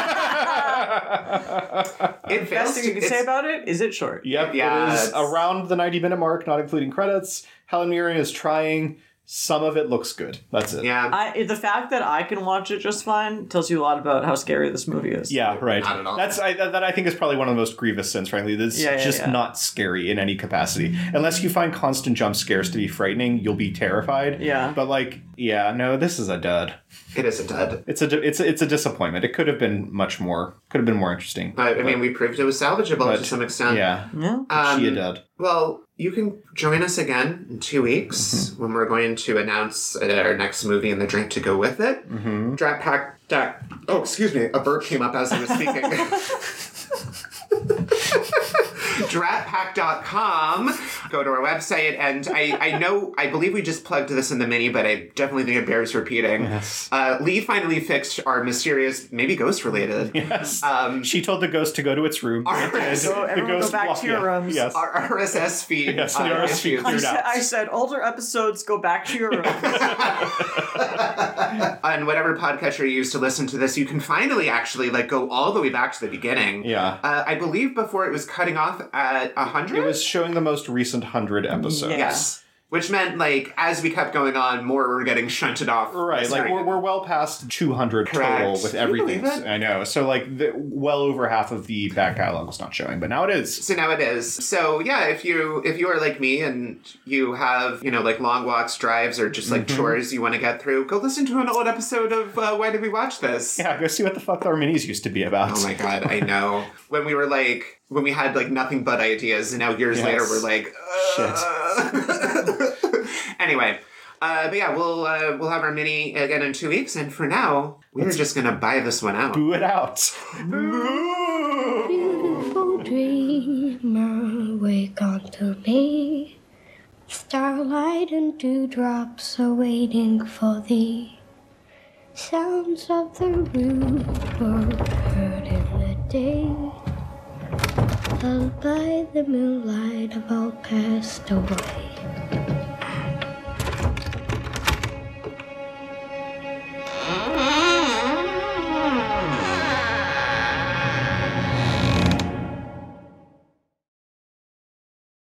It best thing you can say about it is it short. Yep, yeah, it is around the ninety minute mark, not including credits. Helen Mirren is trying some of it looks good. That's it. Yeah. I, the fact that I can watch it just fine tells you a lot about how scary this movie is. Yeah, right. Not at all. That's I, that I think is probably one of the most grievous sins, frankly. It's Yeah, yeah, just yeah. not scary in any capacity. Unless you find constant jump scares to be frightening, you'll be terrified. Yeah. But like, yeah, no, this is a dud. It is a dud. It's a it's a, it's a disappointment. It could have been much more. Could have been more interesting. But, I mean, we proved it was salvageable but, to some extent. Yeah. Yeah. Um, she a dud. Well, you can join us again in two weeks Mm-hmm. when we're going to announce uh, our next movie and the drink to go with it. Mm-hmm. Drat Pack. Drat, oh, excuse me. A burp came up as I was speaking. drat pack dot com. Go to our website, and I, I know, I believe we just plugged this in the mini, but I definitely think it bears repeating. Yes. Uh, Lee finally fixed our mysterious, maybe ghost-related. Yes. Um, She told the ghost to go to its room. R S S So everyone go back blocked- to your yeah, rooms. Yes. our R S S feed. Yes, uh, the R S S feed issues. I cleared said, out. I said, older episodes, go back to your room. On whatever podcast you use to listen to this, you can finally actually like go all the way back to the beginning. Yeah. Uh, I believe before it was cutting off at a hundred. It was showing the most recent hundred episodes. Yeah. Yes. Which meant, like, as we kept going on, more were getting shunted off. Right, like we're, we're well past two hundred Correct. total with Can you everything. believe it? I know. So like the, well over half of the back catalog was not showing, but now it is. So now it is. So yeah, if you if you are like me and you have, you know, like long walks, drives, or just like Mm-hmm. chores you want to get through, go listen to an old episode of uh, Why Did We Watch This? Yeah, go see what the fuck our minis used to be about. Oh my god, I know. When we were like, when we had like nothing but ideas, and now years Yes. later we're like, uh... Anyway, uh, but yeah, we'll uh, we'll have our mini again in two weeks, and for now, we're just gonna buy this one out. Boo it out. Beautiful dreamer, wake unto me. Starlight and dewdrops are waiting for thee. Sounds of the river heard in the day. Lulled by the moonlight have all passed away.